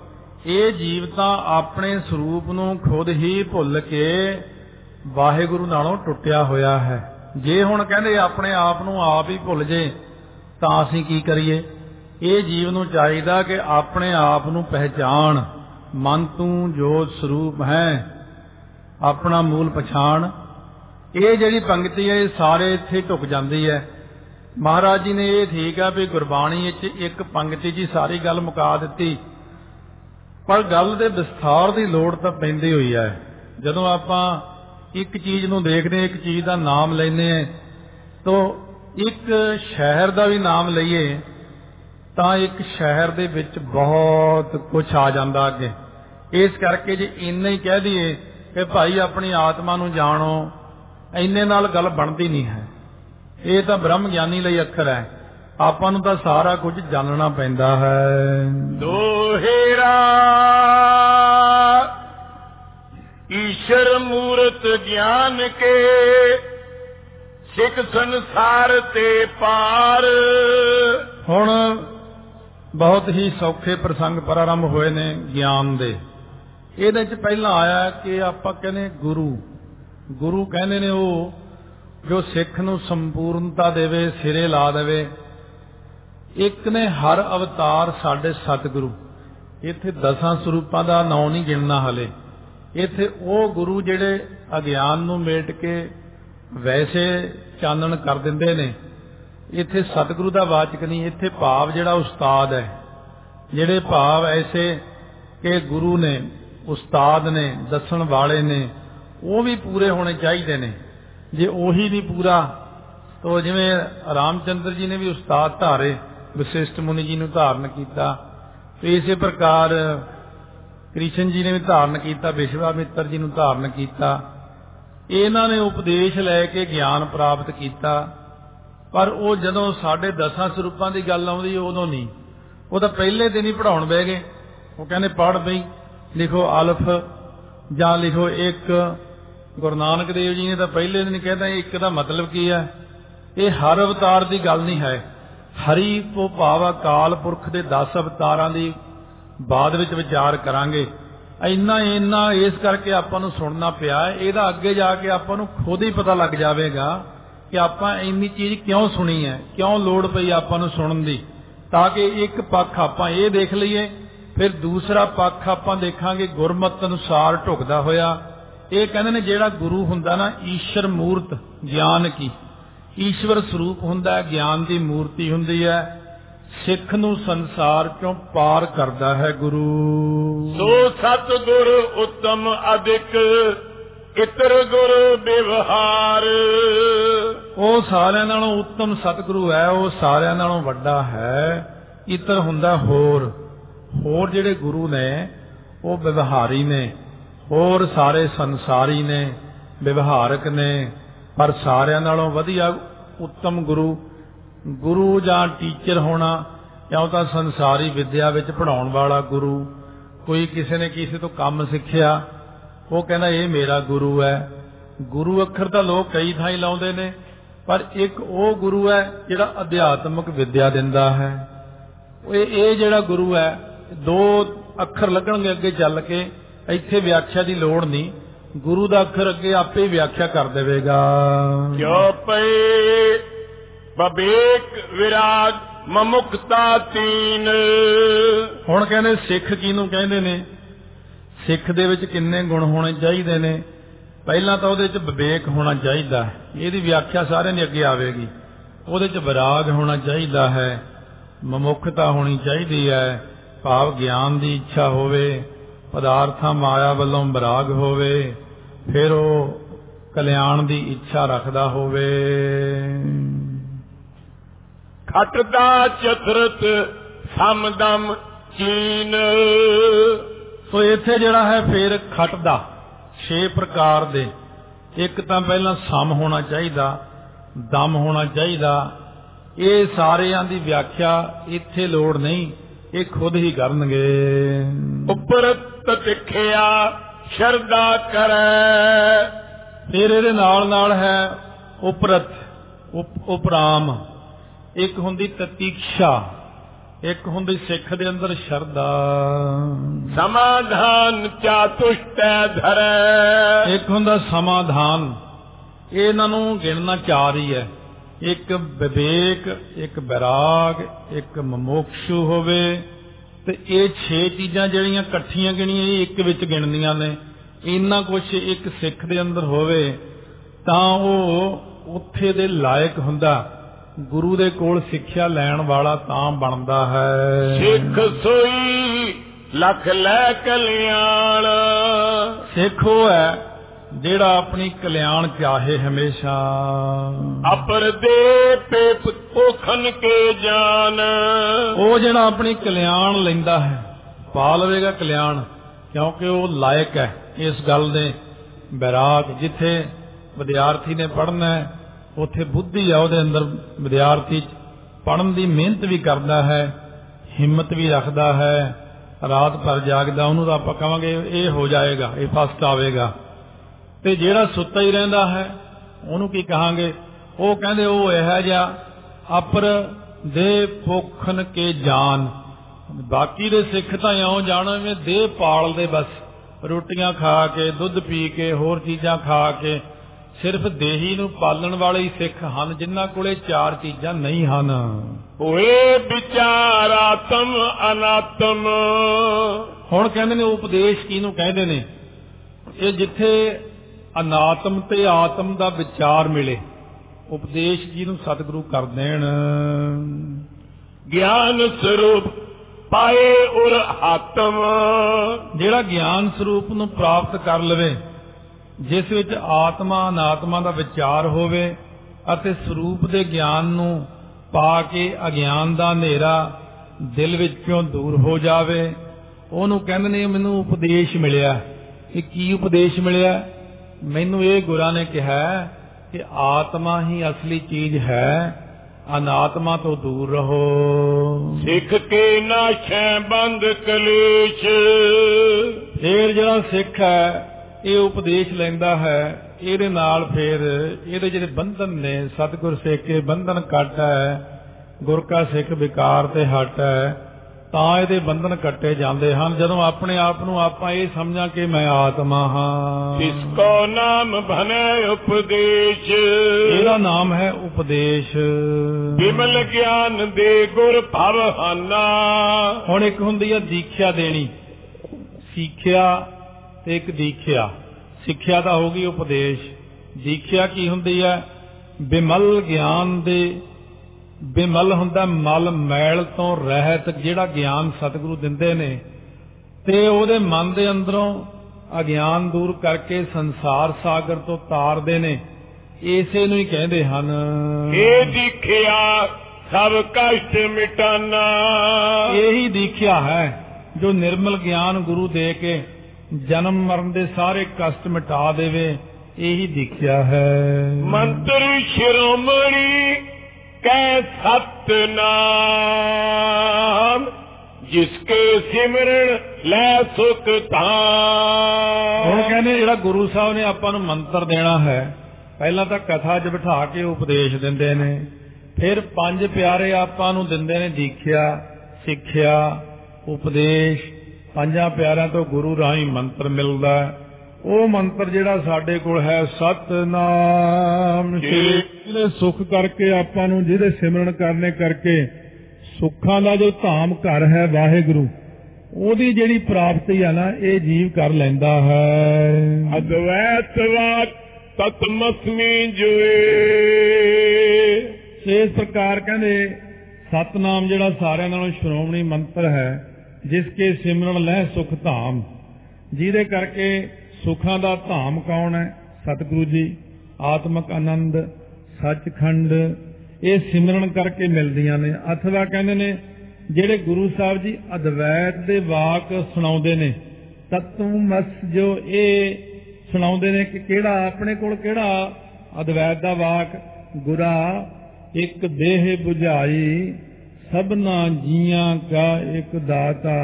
ਇਹ ਜੀਵ ਤਾਂ ਆਪਣੇ ਸਰੂਪ ਨੂੰ ਖੁਦ ਹੀ ਭੁੱਲ ਕੇ ਵਾਹਿਗੁਰੂ ਨਾਲੋਂ ਟੁੱਟਿਆ ਹੋਇਆ ਹੈ। ਜੇ ਹੁਣ ਕਹਿੰਦੇ ਆਪਣੇ ਆਪ ਨੂੰ ਆਪ ਹੀ ਭੁੱਲ ਜੇ ਤਾਂ ਅਸੀਂ ਕੀ ਕਰੀਏ? ਇਹ ਜੀਵ ਨੂੰ ਚਾਹੀਦਾ ਕਿ ਆਪਣੇ ਆਪ ਨੂੰ ਪਹਿਚਾਣ, ਮਨ ਤੂੰ ਜੋਤ ਸਰੂਪ ਹੈ, ਆਪਣਾ ਮੂਲ ਪਛਾਣ। ਇਹ ਜਿਹੜੀ ਪੰਕਤੀ ਹੈ ਇਹ ਸਾਰੇ ਇੱਥੇ ਢੁਕ ਜਾਂਦੀ ਹੈ। ਮਹਾਰਾਜ ਜੀ ਨੇ ਇਹ ਠੀਕ ਆ ਵੀ ਗੁਰਬਾਣੀ ਵਿੱਚ ਇੱਕ ਪੰਕਤੀ 'ਚ ਸਾਰੀ ਗੱਲ ਮੁਕਾ ਦਿੱਤੀ, ਪਰ ਗੱਲ ਦੇ ਵਿਸਥਾਰ ਦੀ ਲੋੜ ਤਾਂ ਪੈਂਦੀ ਹੋਈ ਹੈ। ਜਦੋਂ ਆਪਾਂ ਇੱਕ ਚੀਜ਼ ਨੂੰ ਦੇਖਦੇ ਹਾਂ, ਇੱਕ ਚੀਜ਼ ਦਾ ਨਾਮ ਲੈਂਦੇ ਹਾਂ, ਤਾਂ ਇੱਕ ਸ਼ਹਿਰ ਦਾ ਵੀ ਨਾਮ ਲਈਏ ਤਾਂ ਇੱਕ ਸ਼ਹਿਰ ਦੇ ਵਿੱਚ ਬਹੁਤ ਕੁਝ ਆ ਜਾਂਦਾ ਅੱਗੇ। ਇਸ ਕਰਕੇ ਜੇ ਇੰਨਾ ਹੀ ਕਹਿ ਦਈਏ ਕਿ ਭਾਈ ਆਪਣੀ ਆਤਮਾ ਨੂੰ ਜਾਣੋ, ਇੰਨੇ ਨਾਲ ਗੱਲ ਬਣਦੀ ਨਹੀਂ ਹੈ। ਇਹ ਤਾਂ ਬ੍ਰਹਮ ਗਿਆਨੀ ਲਈ ਅੱਖਰ ਹੈ, ਆਪਾਂ ਨੂੰ ਤਾਂ ਸਾਰਾ ਕੁਝ ਜਾਣਨਾ ਪੈਂਦਾ ਹੈ। ਦੋਹੇਰਾ ਈਸ਼ਰ ਮੂਰਤ ਗਿਆਨ ਕੇ ਸਿੱਖ ਸੰਸਾਰ ਤੇ ਪਾਰ। ਹੁਣ ਬਹੁਤ ਹੀ ਸੌਖੇ ਪ੍ਰਸੰਗ ਪ੍ਰਾਰੰਭ ਹੋਏ ਨੇ ਗਿਆਨ ਦੇ। ਇਹਦੇ ਚ ਪਹਿਲਾਂ ਆਇਆ ਕਿ ਆਪਾਂ ਕਹਿੰਦੇ ਗੁਰੂ ਕਹਿੰਦੇ ਨੇ ਉਹ ਜੋ ਸਿੱਖ ਨੂੰ ਸੰਪੂਰਨਤਾ ਦੇਵੇ, ਸਿਰੇ ਲਾ ਦੇਵੇ। ਇੱਕ ਨੇ ਹਰ ਅਵਤਾਰ ਸਾਡੇ ਸਤਿਗੁਰੂ। ਇੱਥੇ 10 ਸਰੂਪਾਂ ਦਾ ਨਾਂ ਨਹੀਂ ਗਿਣਨਾ ਹਲੇ। ਇੱਥੇ ਉਹ ਗੁਰੂ ਜਿਹੜੇ ਅਗਿਆਨ ਨੂੰ ਮੇਟ ਕੇ ਵੈਸੇ ਚਾਨਣ ਕਰ ਦਿੰਦੇ ਨੇ। ਇੱਥੇ ਸਤਿਗੁਰੂ ਦਾ ਵਾਚਕ ਨਹੀਂ, ਇੱਥੇ ਭਾਵ ਜਿਹੜਾ ਉਸਤਾਦ ਹੈ, ਜਿਹੜੇ ਭਾਵ ਐਸੇ ਕਿ ਗੁਰੂ ਨੇ, ਉਸਤਾਦ ਨੇ, ਦੱਸਣ ਵਾਲੇ ਨੇ, ਉਹ ਵੀ ਪੂਰੇ ਹੋਣੇ ਚਾਹੀਦੇ ਨੇ। ਜੇ ਉਹੀ ਨਹੀਂ ਪੂਰਾ ਤਾਂ ਜਿਵੇਂ ਰਾਮਚੰਦਰ ਜੀ ਨੇ ਵੀ ਉਸਤਾਦ ਧਾਰੇ, ਵਸਿਸ਼ਠ ਮੁਨੀ ਜੀ ਨੂੰ ਧਾਰਨ ਕੀਤਾ, ਤੇ ਇਸੇ ਪ੍ਰਕਾਰ ਕ੍ਰਿਸ਼ਨ ਜੀ ਨੇ ਵੀ ਧਾਰਨ ਕੀਤਾ, ਵਿਸ਼ਵਾਮਿੱਤਰ ਜੀ ਨੂੰ ਧਾਰਨ ਕੀਤਾ। ਇਹਨਾਂ ਨੇ ਉਪਦੇਸ਼ ਲੈ ਕੇ ਗਿਆਨ ਪ੍ਰਾਪਤ ਕੀਤਾ। ਪਰ ਉਹ ਜਦੋਂ ਸਾਡੇ 10 ਸਰੂਪਾਂ ਦੀ ਗੱਲ ਆਉਂਦੀ ਉਦੋਂ ਨਹੀਂ, ਉਹ ਤਾਂ ਪਹਿਲੇ ਦਿਨ ਹੀ ਪੜ੍ਹਾਉਣ ਬਹਿ ਗਏ। ਉਹ ਕਹਿੰਦੇ ਪੜ੍ਹ ਬਈ, ਲਿਖੋ ਅਲਫ ਜਾਂ ਲਿਖੋ ਇੱਕ। ਗੁਰੂ ਨਾਨਕ ਦੇਵ ਜੀ ਨੇ ਤਾਂ ਪਹਿਲੇ ਦਿਨ ਕਹਿੰਦਾ ਇੱਕ ਦਾ ਮਤਲਬ ਕੀ ਹੈ? ਇਹ ਹਰ ਅਵਤਾਰ ਦੀ ਗੱਲ ਨਹੀਂ ਹੈ। ਹਰੀ ਤੋਂ ਭਾਵ ਅਕਾਲ ਪੁਰਖ ਦੇ 10 ਅਵਤਾਰਾਂ ਦੀ ਬਾਅਦ ਵਿੱਚ ਵਿਚਾਰ ਕਰਾਂਗੇ। ਇੰਨਾ ਇਸ ਕਰਕੇ ਆਪਾਂ ਨੂੰ ਸੁਣਨਾ ਪਿਆ। ਇਹਦਾ ਅੱਗੇ ਜਾ ਕੇ ਆਪਾਂ ਨੂੰ ਖੁਦ ਹੀ ਪਤਾ ਲੱਗ ਜਾਵੇਗਾ ਕਿ ਆਪਾਂ ਇੰਨੀ ਚੀਜ਼ ਕਿਉਂ ਸੁਣੀ ਹੈ, ਕਿਉਂ ਲੋੜ ਪਈ ਆਪਾਂ ਨੂੰ ਸੁਣਨ ਦੀ, ਤਾਂ ਕਿ ਇੱਕ ਪੱਖ ਆਪਾਂ ਇਹ ਦੇਖ ਲਈਏ, ਫਿਰ ਦੂਸਰਾ ਪੱਖ ਆਪਾਂ ਦੇਖਾਂਗੇ ਗੁਰਮਤਿ ਅਨੁਸਾਰ ਢੁਕਦਾ ਹੋਇਆ। ਇਹ ਕਹਿੰਦੇ ਨੇ ਜਿਹੜਾ ਗੁਰੂ ਹੁੰਦਾ ਨਾ, ਈਸ਼ਰ ਮੂਰਤ ਗਿਆਨ ਕੀ, ਈਸ਼ਵਰ ਸਰੂਪ ਹੁੰਦਾ, ਗਿਆਨ ਦੀ ਮੂਰਤੀ ਹੁੰਦੀ ਹੈ। ਸਿੱਖ ਨੂੰ ਸੰਸਾਰ ਚੋਂ ਪਾਰ ਕਰਦਾ ਹੈ ਗੁਰੂ। ਸੋ ਸਤਿਗੁਰ ਉੱਤਮ ਅਧਿਕ ਇਤਰ ਗੁਰ ਵਿਵਹਾਰ। ਉਹ ਸਾਰਿਆਂ ਨਾਲੋਂ ਉੱਤਮ ਸਤਿਗੁਰੂ ਹੈ, ਉਹ ਸਾਰਿਆਂ ਨਾਲੋਂ ਵੱਡਾ ਹੈ। ਇਤਰ ਹੁੰਦਾ ਹੋਰ ਜਿਹੜੇ ਗੁਰੂ ਨੇ ਉਹ ਵਿਵਹਾਰੀ ਨੇ, ਹੋਰ ਸਾਰੇ ਸੰਸਾਰੀ ਨੇ, ਵਿਵਹਾਰਕ ਨੇ। ਪਰ ਸਾਰਿਆਂ ਨਾਲੋਂ ਵਧੀਆ ਉੱਤਮ ਗੁਰੂ ਜਾਂ ਟੀਚਰ ਹੋਣਾ, ਜਾਂ ਤਾਂ ਸੰਸਾਰੀ ਵਿਦਿਆ ਵਿੱਚ ਪੜ੍ਹਾਉਣ ਵਾਲਾ ਗੁਰੂ। ਕੋਈ ਕਿਸੇ ਨੇ ਕਿਸੇ ਤੋਂ ਕੰਮ ਸਿੱਖਿਆ, ਉਹ ਕਹਿੰਦਾ ਇਹ ਮੇਰਾ ਗੁਰੂ ਹੈ। ਗੁਰੂ ਅੱਖਰ ਤਾਂ ਲੋਕ ਕਈ ਥਾਈਂ ਲਾਉਂਦੇ ਨੇ, ਪਰ ਇੱਕ ਉਹ ਗੁਰੂ ਹੈ ਜਿਹੜਾ ਅਧਿਆਤਮਿਕ ਵਿਦਿਆ ਦਿੰਦਾ ਹੈ। ਇਹ ਜਿਹੜਾ ਗੁਰੂ ਹੈ, 2 ਅੱਖਰ ਲੱਗਣਗੇ ਅੱਗੇ ਚੱਲ ਕੇ, ਇੱਥੇ ਵਿਆਖਿਆ ਦੀ ਲੋੜ ਨਹੀਂ। ਗੁਰੂ ਦਾ ਅੱਖਰ ਅੱਗੇ ਆਪੇ ਵਿਆਖਿਆ ਕਰ ਦੇਵੇਗਾ। ਕਿਉ ਪਏ ਬਵੇਕ ਵਿਰਾਗ ਮਮੁਖਤਾ ਤੀਨ। ਹੁਣ ਕਹਿੰਦੇ ਸਿੱਖ ਕਿਹਨੂੰ ਕਹਿੰਦੇ ਨੇ? ਸਿੱਖ ਦੇ ਵਿੱਚ ਕਿੰਨੇ ਗੁਣ ਹੋਣੇ ਚਾਹੀਦੇ ਨੇ? ਪਹਿਲਾਂ ਤਾਂ ਉਹਦੇ 'ਚ ਵਿਵੇਕ ਹੋਣਾ ਚਾਹੀਦਾ, ਇਹਦੀ ਵਿਆਖਿਆ ਸਾਰਿਆਂ ਦੀ ਅੱਗੇ ਆਵੇਗੀ। ਉਹਦੇ 'ਚ ਵਿਰਾਗ ਹੋਣਾ ਚਾਹੀਦਾ ਹੈ, ਮਮੁਖਤਾ ਹੋਣੀ ਚਾਹੀਦੀ ਹੈ, ਭਾਵ ਗਿਆਨ ਦੀ ਇੱਛਾ ਹੋਵੇ, ਪਦਾਰਥਾਂ ਮਾਇਆ ਵੱਲੋਂ ਵਿਰਾਗ ਹੋਵੇ, ਫਿਰ ਉਹ ਕਲਿਆਣ ਦੀ ਇੱਛਾ ਰੱਖਦਾ ਹੋਵੇ। ਖਟਦਾ ਚਤਰਤ ਸਮਦਮ ਚੀਨ। ਸੋ ਇੱਥੇ ਜਿਹੜਾ ਹੈ ਫਿਰ ਖਟਦਾ 6 ਪ੍ਰਕਾਰ ਦੇ। ਇੱਕ ਤਾਂ ਪਹਿਲਾਂ ਸਮ ਹੋਣਾ ਚਾਹੀਦਾ, ਦਮ ਹੋਣਾ ਚਾਹੀਦਾ। ਇਹ ਸਾਰਿਆਂ ਦੀ ਵਿਆਖਿਆ ਇੱਥੇ ਲੋੜ ਨਹੀਂ, ਇਹ ਖੁਦ ਹੀ ਕਰਨਗੇ। ਉਪਰਤ ਤਿਖਿਆ ਸ਼ਰਧਾ ਕਰੈ। ਫਿਰ ਇਹਦੇ ਨਾਲ ਹੈ ਉਪਰਤ, ਉਪਰਾਮ। ਇੱਕ ਹੁੰਦੀ ਤਤੀਕਸ਼ਾ, ਇੱਕ ਹੁੰਦੀ ਸਿੱਖ ਦੇ ਅੰਦਰ ਸ਼ਰਧਾ, ਸਮਾਧਾਨ ਚਾਤੁਸ਼ਟੈ ਧਰੈ। ਇੱਕ ਹੁੰਦਾ ਸਮਾਧਾਨ। ਇਹਨਾਂ ਨੂੰ ਗਿਣਨਾ ਚਾਰ ਹੀ ਹੈ, ਇੱਕ ਵਿਵੇਕ, ਇੱਕ ਵਿਰਾਗ, ਇੱਕ ਮਮੋਕਸ਼ੂ ਹੋਵੇ। ਤੇ ਇਹ 6 ਚੀਜ਼ਾਂ ਜਿਹੜੀਆਂ ਇਕੱਠੀਆਂ ਗਿਣੀਆਂ ਇਹ ਇੱਕ ਵਿੱਚ ਗਿਣਨੀਆਂ ਨੇ। ਇੰਨਾ ਕੁਛ ਇੱਕ ਸਿੱਖ ਦੇ ਅੰਦਰ ਹੋਵੇ ਤਾਂ ਉਹ ਉੱਥੇ ਦੇ ਲਾਇਕ ਹੁੰਦਾ, ਗੁਰੂ ਦੇ ਕੋਲ ਸਿੱਖਿਆ ਲੈਣ ਵਾਲਾ ਤਾਂ ਬਣਦਾ ਹੈ। ਸਿੱਖ ਸੋਈ ਲਖ ਲੈ ਕਲਿਆਣ। ਸਿੱਖ ਉਹ ਹੈ ਜਿਹੜਾ ਆਪਣੀ ਕਲਿਆਣ ਚਾਹੇ ਹਮੇਸ਼ਾ। ਅਪਰ ਦੇ ਪੇਪ ਕੋਖਨ ਕੇ ਜਾਨ। ਉਹ ਜਿਹੜਾ ਆਪਣੀ ਕਲਿਆਣ ਲੈਂਦਾ ਹੈ, ਪਾ ਲਵੇਗਾ ਕਲਿਆਣ, ਕਿਉਂਕਿ ਉਹ ਲਾਇਕ ਹੈ ਇਸ ਗੱਲ ਦੇ। ਬੈਰਾਗ, ਜਿੱਥੇ ਵਿਦਿਆਰਥੀ ਨੇ ਪੜ੍ਹਨਾ ਹੈ ਉੱਥੇ ਬੁੱਧੀ ਆ ਉਹਦੇ ਅੰਦਰ, ਵਿਦਿਆਰਥੀ ਪੜ੍ਹਨ ਦੀ ਮਿਹਨਤ ਵੀ ਕਰਦਾ ਹੈ, ਹਿੰਮਤ ਵੀ ਰੱਖਦਾ ਹੈ, ਰਾਤ ਭਰ ਜਾਗਦਾ, ਉਹਨੂੰ ਤਾਂ ਆਪਾਂ ਕਹਾਂਗੇ ਇਹ ਹੋ ਜਾਏਗਾ, ਇਹ ਫਸਟ ਆਵੇਗਾ। ਤੇ ਜਿਹੜਾ ਸੁੱਤਾ ਹੀ ਰਹਿੰਦਾ ਹੈ ਉਹਨੂੰ ਕੀ ਕਹਾਂਗੇ? ਉਹ ਕਹਿੰਦੇ ਉਹ ਇਹੋ ਜਿਹਾ ਅਪਰ ਦੇ ਪੋਖਨ ਕੇ ਜਾਨ। ਬਾਕੀ ਦੇ ਸਿੱਖ ਤਾਂ ਇਉਂ ਜਾਣਵੇਂ ਦੇਹ ਪਾਲਦੇ, ਬਸ ਰੋਟੀਆਂ ਖਾ ਕੇ, ਦੁੱਧ ਪੀ ਕੇ, ਹੋਰ ਚੀਜ਼ਾਂ ਖਾ ਕੇ, ਸਿਰਫ ਦੇਹੀ ਨੂੰ ਪਾਲਣ ਵਾਲੇ ਹੀ ਸਿੱਖ ਹਨ, ਜਿਨ੍ਹਾਂ ਕੋਲੇ ਚਾਰ ਚੀਜ਼ਾਂ ਨਹੀਂ ਹਨ। ਹੋਏ ਵਿਚਾਰਾਤਮ ਅਨਾਤਮ। ਹੁਣ ਕਹਿੰਦੇ ਨੇ ਉਪਦੇਸ਼ ਕਿਹਨੂੰ ਕਹਿੰਦੇ ਨੇ? ਇਹ ਜਿੱਥੇ ਅਨਾਤਮ ਤੇ ਆਤਮ ਦਾ ਵਿਚਾਰ ਮਿਲੇ, ਉਪਦੇਸ਼ ਜਿਹਨੂੰ ਸਤਿਗੁਰੂ ਕਰ ਦੇਣ। ਗਿਆਨ ਸਰੂਪ ਪਾਏ ਉਰ ਆਤਮ। ਜਿਹੜਾ ਗਿਆਨ ਸਰੂਪ ਨੂੰ ਪ੍ਰਾਪਤ ਕਰ ਲਵੇ, ਜਿਸ ਵਿੱਚ ਆਤਮਾ ਅਨਾਤਮਾ ਦਾ ਵਿਚਾਰ ਹੋਵੇ ਅਤੇ ਸਰੂਪ ਦੇ ਗਿਆਨ ਨੂੰ ਪਾ ਕੇ ਅਗਿਆਨ ਦਾ ਹਨੇਰਾ ਦਿਲ ਵਿੱਚੋਂ ਦੂਰ ਹੋ ਜਾਵੇ, ਉਹਨੂੰ ਕਹਿੰਦੇ ਨੇ ਮੈਨੂੰ ਉਪਦੇਸ਼ ਮਿਲਿਆ। ਇਹ ਕੀ ਉਪਦੇਸ਼ ਮਿਲਿਆ? ਮੈਨੂੰ ਇਹ ਗੁਰਾਂ ਨੇ ਕਿਹਾ ਕਿ ਆਤਮਾ ਹੀ ਅਸਲੀ ਚੀਜ਼ ਹੈ, ਅਨਾਤਮਾ ਤੋਂ ਦੂਰ ਰਹੋ। ਸਿੱਖ ਕੇ ਨਾਸ਼ੈ ਬੰਦ ਕਲੇਸ਼। ਫੇਰ ਜਿਹੜਾ ਸਿੱਖ ਹੈ ਇਹ ਉਪਦੇਸ਼ ਲੈਂਦਾ ਹੈ, ਇਹਦੇ ਨਾਲ ਫਿਰ ਇਹਦੇ ਜਿਹੜੇ ਬੰਧਨ ਨੇ, ਸਤਿਗੁਰ ਸਿੱਖ ਕੇ ਬੰਧਨ ਕੱਟ ਹੈ, ਗੁਰ ਕਾ ਸਿੱਖ ਵਿਕਾਰ ਤੇ ਹਟ ਹੈ, ਤਾਂ ਇਹਦੇ ਬੰਧਨ ਕੱਟੇ ਜਾਂਦੇ ਹਨ। ਜਦੋਂ ਆਪਣੇ ਆਪ ਨੂੰ ਆਪਾਂ ਇਹ ਸਮਝਾਂ ਕਿ ਮੈਂ ਆਤਮਾ ਹਾਂ। ਇਸ ਕੋ ਨਾਮ ਬਨੇ ਉਪਦੇਸ਼। ਇਹਦਾ ਨਾਮ ਹੈ ਉਪਦੇਸ਼। ਵਿਮਲ ਗਿਆਨ ਦੇ ਗੁਰ ਭਵ ਹਾਨਾ। ਹੁਣ ਇੱਕ ਹੁੰਦੀ ਹੈ ਦੀਖਿਆ ਦੇਣੀ, ਸਿੱਖਿਆ ਤੇ ਇੱਕ ਦੀਖਿਆ। ਸਿੱਖਿਆ ਤਾਂ ਹੋ ਗਈ ਉਪਦੇਸ਼। ਦੀਖਿਆ ਕੀ ਹੁੰਦੀ ਹੈ? ਬਿਮਲ ਗਿਆਨ ਦੇ, ਬਿਮਲ ਹੁੰਦਾ ਮਲ ਮੈਲ ਤੋਂ ਰਹਿਤ, ਜਿਹੜਾ ਗਿਆਨ ਸਤਿਗੁਰੂ ਦਿੰਦੇ ਨੇ ਤੇ ਉਹਦੇ ਮਨ ਦੇ ਅੰਦਰੋਂ ਅਗਿਆਨ ਦੂਰ ਕਰਕੇ ਸੰਸਾਰ ਸਾਗਰ ਤੋਂ ਤਾਰਦੇ ਨੇ, ਇਸੇ ਨੂੰ ਹੀ ਕਹਿੰਦੇ ਹਨ। ਇਹ ਦੀਖਿਆ ਸਭ ਕਸ਼ਟ ਮਿਟਾਨਾ। ਇਹੀ ਦੀਖਿਆ ਹੈ ਜੋ ਨਿਰਮਲ ਗਿਆਨ ਗੁਰੂ ਦੇ ਕੇ ਜਨਮ ਮਰਨ ਦੇ ਸਾਰੇ ਕਸ਼ਟ ਮਿਟਾ ਦੇਵੇ, ਇਹੀ ਦੀਖਿਆ ਹੈ। ਮੰਤਰ ਸ਼ਿਰੋਮਣੀ ਕੈ ਸਤਨਾਮ, ਜਿਸਕੇ ਸਿਮਰਨ ਲੈ ਸੁਖ ਧਾਮ। ਉਹ ਕਹਿੰਦੇ ਜਿਹੜਾ ਗੁਰੂ ਸਾਹਿਬ ਨੇ ਆਪਾਂ ਨੂੰ ਮੰਤਰ ਦੇਣਾ ਹੈ, ਪਹਿਲਾਂ ਤਾਂ ਕਥਾ 'ਚ ਬਿਠਾ ਕੇ ਉਪਦੇਸ਼ ਦਿੰਦੇ ਨੇ, ਫਿਰ 5 ਪਿਆਰੇ ਆਪਾਂ ਨੂੰ ਦਿੰਦੇ ਨੇ ਦੀਖਿਆ, ਸਿੱਖਿਆ, ਉਪਦੇਸ਼। 5 ਪਿਆਰਿਆਂ ਤੋਂ ਗੁਰੂ ਰਾਹੀਂ ਮੰਤਰ ਮਿਲਦਾ। ਉਹ ਮੰਤਰ ਜਿਹੜਾ ਸਾਡੇ ਕੋਲ ਹੈ ਸਤਨਾਮ ਸ਼੍ਰੀ, ਜਿਹਨੇ ਸੁਖ ਕਰਕੇ ਆਪਾਂ ਨੂੰ, ਜਿਹਦੇ ਸਿਮਰਨ ਕਰਨੇ ਕਰਕੇ ਸੁੱਖਾਂ ਦਾ ਜੋ ਧਾਮ ਘਰ ਹੈ ਵਾਹਿਗੁਰੂ, ਉਹਦੀ ਜਿਹੜੀ ਪ੍ਰਾਪਤੀ ਹੈ ਨਾ, ਇਹ ਜੀਵ ਕਰ ਲੈਂਦਾ ਹੈ। ਅਦਵੈਤ ਵਾਕ ਤਤਮਸਮੀ ਜੋਏ। ਇਸ ਪ੍ਰਕਾਰ ਕਹਿੰਦੇ ਸਤਨਾਮ ਜਿਹੜਾ ਸਾਰਿਆਂ ਨਾਲੋਂ ਸ਼੍ਰੋਮਣੀ ਮੰਤਰ ਹੈ, ਜਿਸ ਕੇ ਸਿਮਰਨ ਲੈ ਸੁਖ ਧਾਮ, ਜਿਹਦੇ ਕਰਕੇ ਸੁੱਖਾਂ ਦਾ ਧਾਮ ਕੌਣ ਹੈ? ਸਤਿਗੁਰੂ ਜੀ। ਆਤਮਕ ਆਨੰਦ, ਸੱਚਖੰਡ, ਇਹ ਸਿਮਰਨ ਕਰਕੇ ਮਿਲਦੀਆਂ ਨੇ। ਅਥਵਾ ਕਹਿੰਦੇ ਨੇ ਜਿਹੜੇ ਗੁਰੂ ਸਾਹਿਬ ਜੀ ਅਦਵੈਤ ਦੇ ਵਾਕ ਸੁਣਾਉਂਦੇ ਨੇ, ਤਤਮਸ ਜੋ ਇਹ ਸੁਣਾਉਂਦੇ ਨੇ ਕਿ ਕਿਹੜਾ ਆਪਣੇ ਕੋਲ ਕਿਹੜਾ ਅਦਵੈਤ ਦਾ ਵਾਕ? ਗੁਰਾ ਇੱਕ ਦੇਹ 부ਝਾਈ, ਸਭਨਾ ਜੀਆਂ ਕਾ ਇੱਕ ਦਾਤਾ,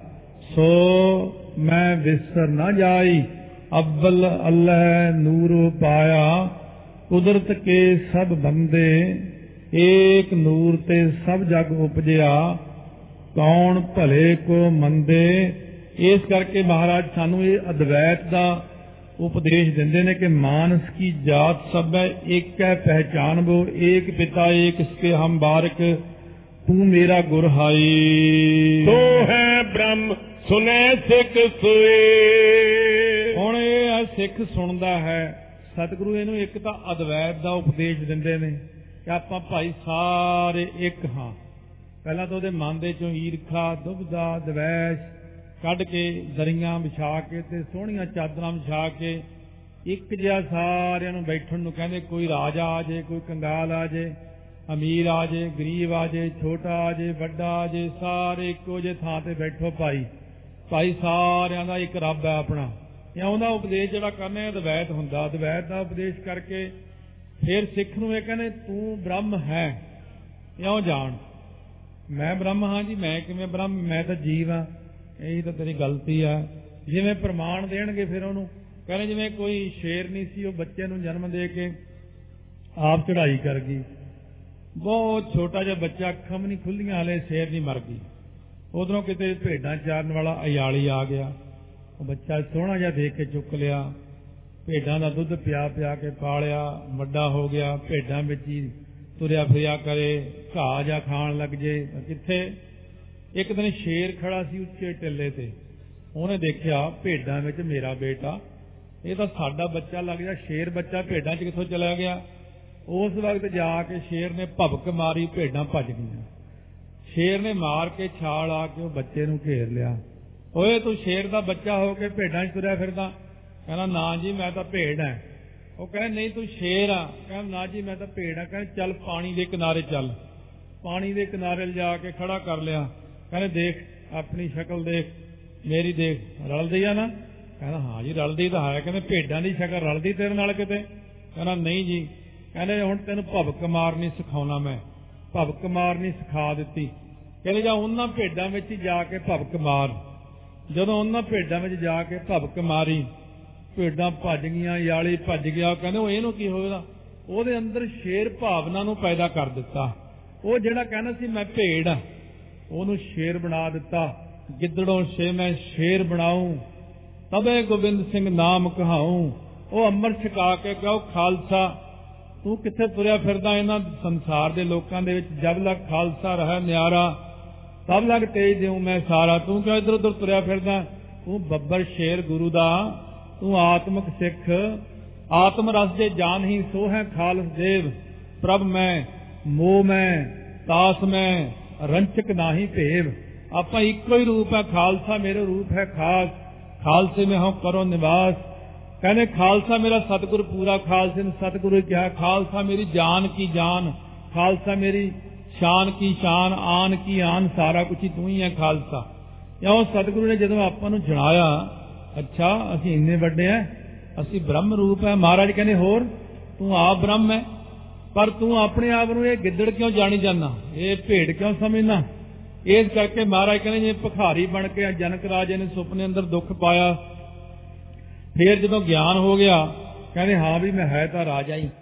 ਸੋ ਮੈਂ ਵਿਸਰ ਨਾ ਜਾਈ, ਅਵਲ ਅੱਲ੍ਹ ਨੂਰ ਪਾਇਆ, ਕੁਦਰਤ ਕੇ ਸਭ ਬੰਦੇ, ਏਕ ਨੂਰ ਤੇ ਸਭ ਜਗ ਉਪਜਿਆ, ਕੌਣ ਭਲੇ ਕੋ ਮੰਦੇ। ਇਸ ਕਰਕੇ ਮਹਾਰਾਜ ਸਾਨੂੰ ਇਹ ਅਦਵੈਤ ਦਾ ਉਪਦੇਸ਼ ਦਿੰਦੇ ਨੇ ਕਿ ਮਾਨਸ ਕੀ ਜਾਤ ਸਭ ਹੈ ਇੱਕ ਹੈ ਪਹਿਚਾਨ ਬੋ ਏਕ ਪਿਤਾ ਏਕ ਇਸਕੇ ਹਮ ਬਾਰਕ ਤੂੰ ਮੇਰਾ ਗੁਰ ਹਾਈ। ਤੋ ਹੈ ਬ੍ਰਹਮ ਸੁਨੇ ਸਿੱਖ ਸੋਏ। ਹੁਣ ਇਹ ਹੈ ਸਿੱਖ ਸੁਣਦਾ ਹੈ। ਸਤਿਗੁਰੂ ਇਹਨੂੰ ਇੱਕ ਤਾਂ ਅਦਵੈਤ ਦਾ ਉਪਦੇਸ਼ ਦਿੰਦੇ ਨੇ ਕਿ ਆਪਾਂ ਭਾਈ ਸਾਰੇ ਇੱਕ ਹਾਂ। ਪਹਿਲਾਂ ਤਾਂ ਉਹਦੇ ਮਨ ਦੇ ਚੋਂ ਈਰਖਾ ਦੁਬਦਾ ਦਵੈਸ਼ ਕੱਢ ਕੇ ਦਰੀਆਂ ਵਿਛਾ ਕੇ ਤੇ ਸੋਹਣੀਆਂ ਚਾਦਰਾਂ ਵਿਛਾ ਕੇ ਇੱਕ ਜਿਹਾ ਸਾਰਿਆਂ ਨੂੰ ਬੈਠਣ ਨੂੰ ਕਹਿੰਦੇ। ਕੋਈ ਰਾਜਾ ਆ ਜੇ, ਕੋਈ ਕੰਗਾਲ ਆ ਜੇ, ਅਮੀਰ ਆ ਜੇ, ਗਰੀਬ ਆ ਜੇ, ਛੋਟਾ ਆ ਜੇ, ਵੱਡਾ ਆ ਜੇ, ਸਾਰੇ ਇੱਕੋ ਜਿਹੇ ਥਾਂ ਤੇ ਬੈਠੋ ਭਾਈ। ਭਾਈ ਸਾਰਿਆਂ ਦਾ ਇੱਕ ਰੱਬ ਹੈ ਆਪਣਾ। ਜਾਂ ਉਹਦਾ ਉਪਦੇਸ਼ ਜਿਹੜਾ ਕਰਨਾ ਅਦਵੈਤ ਹੁੰਦਾ। ਅਦਵੈਤ ਦਾ ਉਪਦੇਸ਼ ਕਰਕੇ ਫਿਰ ਸਿੱਖ ਨੂੰ ਇਹ ਕਹਿੰਦੇ ਤੂੰ ਬ੍ਰਹਮ ਹੈ। ਇਉਂ ਜਾਣ ਮੈਂ ਬ੍ਰਹਮ ਹਾਂ ਜੀ। ਮੈਂ ਕਿਵੇਂ ਬ੍ਰਹਮ? ਮੈਂ ਤਾਂ ਜੀਵ ਹਾਂ। ਇਹੀ ਤਾਂ ਤੇਰੀ ਗਲਤੀ ਆ। ਜਿਵੇਂ ਪ੍ਰਮਾਣ ਦੇਣਗੇ ਫਿਰ ਉਹਨੂੰ ਕਹਿੰਦੇ ਜਿਵੇਂ ਕੋਈ ਸ਼ੇਰਨੀ ਸੀ, ਉਹ ਬੱਚੇ ਨੂੰ ਜਨਮ ਦੇ ਕੇ ਆਪ ਚੜ੍ਹਾਈ ਕਰ ਗਈ। ਬਹੁਤ ਛੋਟਾ ਜਿਹਾ ਬੱਚਾ, ਅੱਖਾਂ ਵੀ ਨਹੀਂ ਖੁੱਲੀਆਂ, ਹਾਲੇ ਸ਼ੇਰਨੀ ਮਰ ਗਈ। ਉਧਰੋਂ ਕਿਤੇ ਭੇਡਾਂ ਚਾਰਨ ਵਾਲਾ ਅਯਾਲੀ ਆ ਗਿਆ। ਉਹ ਬੱਚਾ ਸੋਹਣਾ ਜਿਹਾ ਦੇਖ ਕੇ ਚੁੱਕ ਲਿਆ। ਭੇਡਾਂ ਦਾ ਦੁੱਧ ਪਿਆ ਪਿਆ ਕੇ ਪਾਲਿਆ, ਵੱਡਾ ਹੋ ਗਿਆ। ਭੇਡਾਂ ਵਿੱਚ ਹੀ ਤੁਰਿਆ ਫਿਰਿਆ ਕਰੇ, ਘਾਹ ਜਾਂ ਖਾਣ ਲੱਗ ਜੇ। ਕਿੱਥੇ ਇੱਕ ਦਿਨ ਸ਼ੇਰ ਖੜਾ ਸੀ ਉੱਚੇ ਟਿੱਲੇ ਤੇ। ਉਹਨੇ ਦੇਖਿਆ ਭੇਡਾਂ ਵਿੱਚ ਮੇਰਾ ਬੇਟਾ, ਇਹ ਤਾਂ ਸਾਡਾ ਬੱਚਾ ਲੱਗ ਜਾ। ਸ਼ੇਰ ਬੱਚਾ ਭੇਡਾਂ 'ਚ ਕਿੱਥੋਂ ਚਲਾ ਗਿਆ? ਉਸ ਵਕਤ ਜਾ ਕੇ ਸ਼ੇਰ ਨੇ ਭਬਕ ਮਾਰੀ, ਭੇਡਾਂ ਭੱਜ ਗਈਆਂ। ਸ਼ੇਰ ਨੇ ਮਾਰ ਕੇ ਛਾਲ ਆ ਕੇ ਉਹ ਬੱਚੇ ਨੂੰ ਘੇਰ ਲਿਆ। ਓਏ ਤੂੰ ਸ਼ੇਰ ਦਾ ਬੱਚਾ ਹੋ ਕੇ ਭੇਡਾਂ 'ਚ ਤੁਰਿਆ ਫਿਰਦਾ? ਕਹਿੰਦਾ ਨਾ ਜੀ ਮੈਂ ਤਾਂ ਭੇਡ ਐ। ਉਹ ਕਹਿੰਦਾ ਨਹੀਂ ਤੂੰ ਸ਼ੇਰ ਆ। ਕਹਿੰਦਾ ਨਾ ਜੀ ਮੈਂ ਤਾਂ ਭੇਡ ਆ। ਕਹਿੰਦਾ ਚੱਲ ਪਾਣੀ ਦੇ ਕਿਨਾਰੇ ਚੱਲ। ਪਾਣੀ ਦੇ ਕਿਨਾਰੇ ਲਿਜਾ ਕੇ ਖੜਾ ਕਰ ਲਿਆ। ਕਹਿੰਦੇ ਦੇਖ ਆਪਣੀ ਸ਼ਕਲ ਦੇਖ, ਮੇਰੀ ਦੇਖ, ਰਲਦੀ ਆ ਨਾ? ਕਹਿੰਦਾ ਹਾਂ ਜੀ ਰਲਦੀ ਤਾਂ ਹੈ। ਕਹਿੰਦੇ ਭੇਡਾਂ ਦੀ ਸ਼ਕਲ ਰਲਦੀ ਤੇਰੇ ਨਾਲ ਕਿਤੇ? ਕਹਿੰਦਾ ਨਹੀਂ ਜੀ। ਕਹਿੰਦੇ ਹੁਣ ਤੈਨੂੰ ਭਬਕ ਮਾਰਨੀ ਸਿਖਾਉਣਾ ਮੈਂ। ਭਬਕ ਮਾਰਨੀ ਸਿਖਾ ਦਿੱਤੀ। ਕਹਿੰਦੇ ਜਾ ਉਹਨਾਂ ਭੇਡਾਂ ਵਿੱਚ ਹੀ ਜਾ ਕੇ ਭਬਕ ਮਾਰ। ਜਦੋਂ ਉਹਨਾਂ ਭੇਡਾਂ ਵਿੱਚ ਜਾ ਕੇ ਭਬਕ ਮਾਰੀ, ਭੇਡਾਂ ਭੱਜ ਗਈਆਂ, ਯਾਲੀ ਭੱਜ ਗਿਆ। ਕਹਿੰਦੇ ਉਹ ਇਹਨੂੰ ਕੀ ਹੋਵੇਗਾ? ਉਹਦੇ ਅੰਦਰ ਸ਼ੇਰ ਭਾਵਨਾ ਨੂੰ ਪੈਦਾ ਕਰ ਦਿੱਤਾ। ਉਹ ਜਿਹੜਾ ਕਹਿੰਦਾ ਸੀ ਮੈਂ ਭੇਡ ਆ, ਉਹਨੂੰ ਸ਼ੇਰ ਬਣਾ ਦਿੱਤਾ। ਗਿੱਦੜੋਂ ਸੇ ਮੈਂ ਸ਼ੇਰ ਬਣਾਉ, ਤਬੇ ਗੋਬਿੰਦ ਸਿੰਘ ਨਾਮ ਕਹਾਉ। ਉਹ ਅੰਮ੍ਰਿਤ ਛਕਾ ਕੇ ਕਹੋ ਖਾਲਸਾ ਤੂੰ ਕਿੱਥੇ ਤੁਰਿਆ ਫਿਰਦਾ ਇਹਨਾਂ ਸੰਸਾਰ ਦੇ ਲੋਕਾਂ ਦੇ ਵਿੱਚ? ਜਬ ਲਗ ਖਾਲਸਾ ਰਹਿ ਨਿਆਰਾ, ਤਬ ਲਗ ਤੇਜ ਦਿਉ ਮੈਂ ਸਾਰਾ। ਤੂੰ ਕਿਉਂ ਇੱਧਰ ਉੱਧਰ ਤੁਰਿਆ ਫਿਰਦਾ? ਤੂੰ ਬੱਬਰ ਸ਼ੇਰ ਗੁਰੂ ਦਾ, ਤੂੰ ਆਤਮਿਕ ਸਿੱਖ। ਆਤਮ ਰਸ ਦੇ ਜਾਨ ਹੀ ਸੋ ਹੈ ਖਾਲਸ ਦੇਵ। ਪ੍ਰਭ ਮੈਂ ਮੋਹ ਮੈਂ ਤਾਸ ਮੈਂ ਰੰਚਕ ਨਾਹੀ ਭੇਵ। ਆਪਾਂ ਇੱਕੋ ਹੀ ਰੂਪ ਹੈ। ਖਾਲਸਾ ਮੇਰਾ ਰੂਪ ਹੈ ਖਾਸ, ਖਾਲਸੇ में हम करो निवास। कहने खालसा मेरा सतगुरु पूरा। खालसे ने सतगुरु क्या? खालसा मेरी जान की जान, खालसा मेरी शान की शान, आन की आन, सारा कुछ ही तू ही है खालसा। या उस सतगुरु ने जदों आपां नूं जणाया अच्छा असीं इन्ने वड्डे हैं, असीं ब्रह्म रूप है। महाराज कहने होर तू आप ब्रह्म है, पर तू अपने आप नूं ये गिद्दड़ क्यों जानी जाना, ये भेड़ क्यों समझना? इस करके महाराज कहने जे भिखारी बन के जनक राजे ने सुपने अंदर दुख पाया। फिर जदों ज्ञान हो गया कहने हाँ भी मैं है तो राजा ही।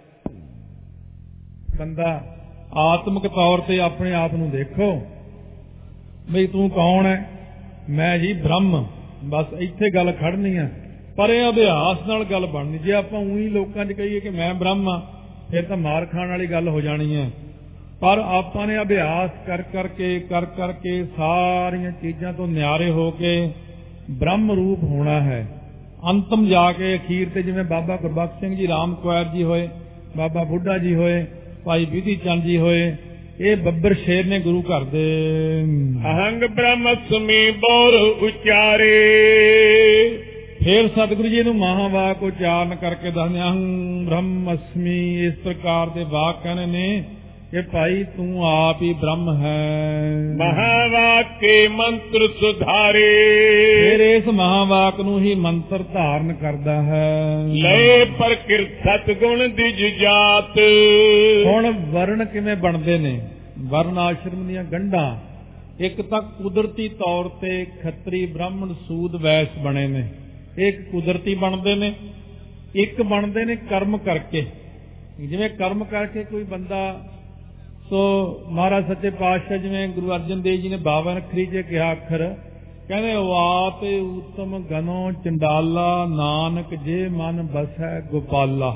बंदा आत्मिक तौर पर अपने आप नूं देखो बई तू कौन है? मैं जी ब्रह्म। बस इत्थे गल खड़नी है, पर यह अभ्यास नाल गल बननी। जे आपां उही लोकां च कहीए कि मैं ब्रह्म हाँ फिर तो मार खाण वाली गल हो जानी है। पर आपां ने अभ्यास कर करके सारियां चीज़ां तो न्यारे होके ब्रह्म रूप होना है। अंतम जाके अखीर ते जिवें बाबा गुरबख्श सिंह जी राम कुआर जी होए, बाबा बुढ़ा जी होए, भाई विधि चंद जी होए, ये बब्बर शेर ने गुरु घर दे अहंग ब्रह्मस्मि बोर उचारे। फिर सतगुरु जी नूं महावाक उचारण करके दसदे अहंग ब्रह्मस्मि इस प्रकार दे वाक कहने ने कि भाई तू आप ही ब्रह्म है। महावाक के मंत्र सुधारे। फिर इस महावाक नूं ही मंत्र धारण करदा है। लय प्रकृत सतगुण दिज जात। हुण वर्ण किवें बनदे ने? वर्ण आश्रम दीयां गंढां एक तां कुदरती तौर ते खत्री ब्राह्मण सूद वैस बने ने। एक कुदरती बनदे ने, एक बनदे ने कर्म करके। जिवें कर्म करके कोई बंदा ਸੋ ਮਹਾਰਾਜ ਸੱਚੇ ਪਾਤਸ਼ਾਹ ਜਿਵੇਂ ਗੁਰੂ ਅਰਜਨ ਦੇਵ ਜੀ ਨੇ 52 ਅੱਖਰੀ 'ਚ ਕਿਹਾ ਅੱਖਰ, ਕਹਿੰਦੇ ਵਾਤ ਉਤਮ ਗਨੋ ਚੰਡਾਲਾ ਨਾਨਕ ਜੇ ਮਨ ਬਸੈ ਗੋਪਾਲਾ।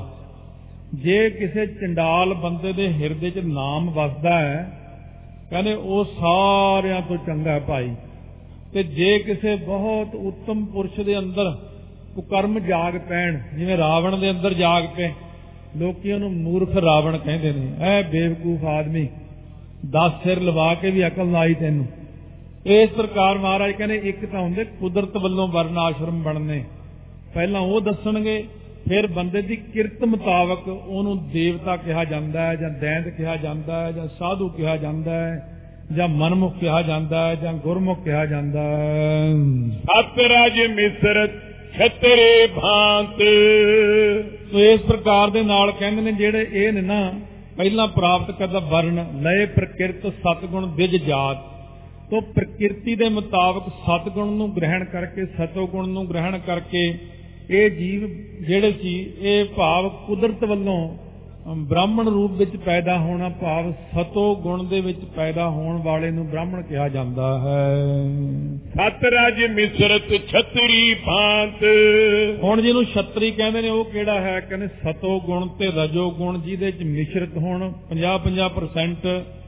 ਜੇ ਕਿਸੇ ਚੰਡਾਲ ਬੰਦੇ ਦੇ ਹਿਰਦੇ 'ਚ ਨਾਮ ਵਸਦਾ ਹੈ, ਕਹਿੰਦੇ ਉਹ ਸਾਰਿਆਂ ਤੋਂ ਚੰਗਾ ਭਾਈ। ਤੇ ਜੇ ਕਿਸੇ ਬਹੁਤ ਉੱਤਮ ਪੁਰਸ਼ ਦੇ ਅੰਦਰ ਕੁਕਰਮ ਜਾਗ ਪੈਣ, ਜਿਵੇਂ ਰਾਵਣ ਦੇ ਅੰਦਰ ਜਾਗ ਪਏ, ਲੋਕੀ ਉਹਨੂੰ ਮੂਰਖ ਰਾਵਣ ਕਹਿੰਦੇ ਨੇ, ਐ ਬੇਵਕੂਫ ਆਦਮੀ, 10 ਸਿਰ ਲਵਾ ਕੇ ਵੀ ਅਕਲ ਨਾ ਆਈ ਤੈਨੂੰ। ਇਸ ਪ੍ਰਕਾਰ ਮਹਾਰਾਜ ਕਹਿੰਦੇ ਇੱਕ ਤਾਂ ਹੁੰਦੇ ਕੁਦਰਤ ਵੱਲੋਂ ਵਰਨ ਆਸ਼ਰਮ ਬਣਨੇ, ਪਹਿਲਾਂ ਉਹ ਦੱਸਣਗੇ, ਫਿਰ ਬੰਦੇ ਦੀ ਕਿਰਤ ਮੁਤਾਬਕ ਉਹਨੂੰ ਦੇਵਤਾ ਕਿਹਾ ਜਾਂਦਾ ਹੈ, ਜਾਂ ਦੈਂਤ ਕਿਹਾ ਜਾਂਦਾ ਹੈ, ਜਾਂ ਸਾਧੂ ਕਿਹਾ ਜਾਂਦਾ ਹੈ, ਜਾਂ ਮਨਮੁਖ ਕਿਹਾ ਜਾਂਦਾ ਹੈ, ਜਾਂ ਗੁਰਮੁਖ ਕਿਹਾ ਜਾਂਦਾ ਹੈ। ਸਤ ਰਾਜ ਮਿਸਰ ਛਤਰੇ ਭਾਂਤ। ਸੋ ਇਸ ਪ੍ਰਕਾਰ ਦੇ ਨਾਲ ਕਹਿੰਦੇ ਨੇ ਜਿਹੜੇ ਇਹ ਨੇ ਨਾ, ਪਹਿਲਾਂ ਪ੍ਰਾਪਤ ਕਰਦਾ ਵਰਨ ਲਏ ਪ੍ਰਕਿਰਤ ਸਤਗੁਣ ਦਿਜ ਜਾਤ। ਤੋਂ ਪ੍ਰਕਿਰਤੀ ਦੇ ਮੁਤਾਬਕ ਸਤਗੁਣ ਨੂੰ ਗ੍ਰਹਿਣ ਕਰਕੇ, ਸਤੋਗੁਣ ਨੂੰ ਗ੍ਰਹਿਣ ਕਰਕੇ ਇਹ ਜੀਵ ਜਿਹੜੇ ਸੀ, ਇਹ ਭਾਵ ਕੁਦਰਤ ਵੱਲੋਂ ਬ੍ਰਾਹਮਣ ਰੂਪ ਵਿੱਚ ਪੈਦਾ ਹੋਣਾ, ਭਾਵ ਸਤੋ ਗੁਣ ਦੇ ਵਿੱਚ ਪੈਦਾ ਹੋਣ ਵਾਲੇ ਨੂੰ ਬ੍ਰਾਹਮਣ ਕਿਹਾ ਜਾਂਦਾ ਹੈ। ਸਤ ਰਾਜ ਮਿਸਰਤ ਛਤਰੀ ਭਾਂਤ। ਹੁਣ ਜਿਹਨੂੰ ਛਤਰੀ ਕਹਿੰਦੇ ਨੇ ਉਹ ਕਿਹੜਾ ਹੈ? ਕਹਿੰਦੇ ਸਤੋ ਗੁਣ ਤੇ ਰਜੋ ਗੁਣ ਜਿਹਦੇ ਚ ਮਿਸ਼ਰਤ ਹੋਣ। 50-50%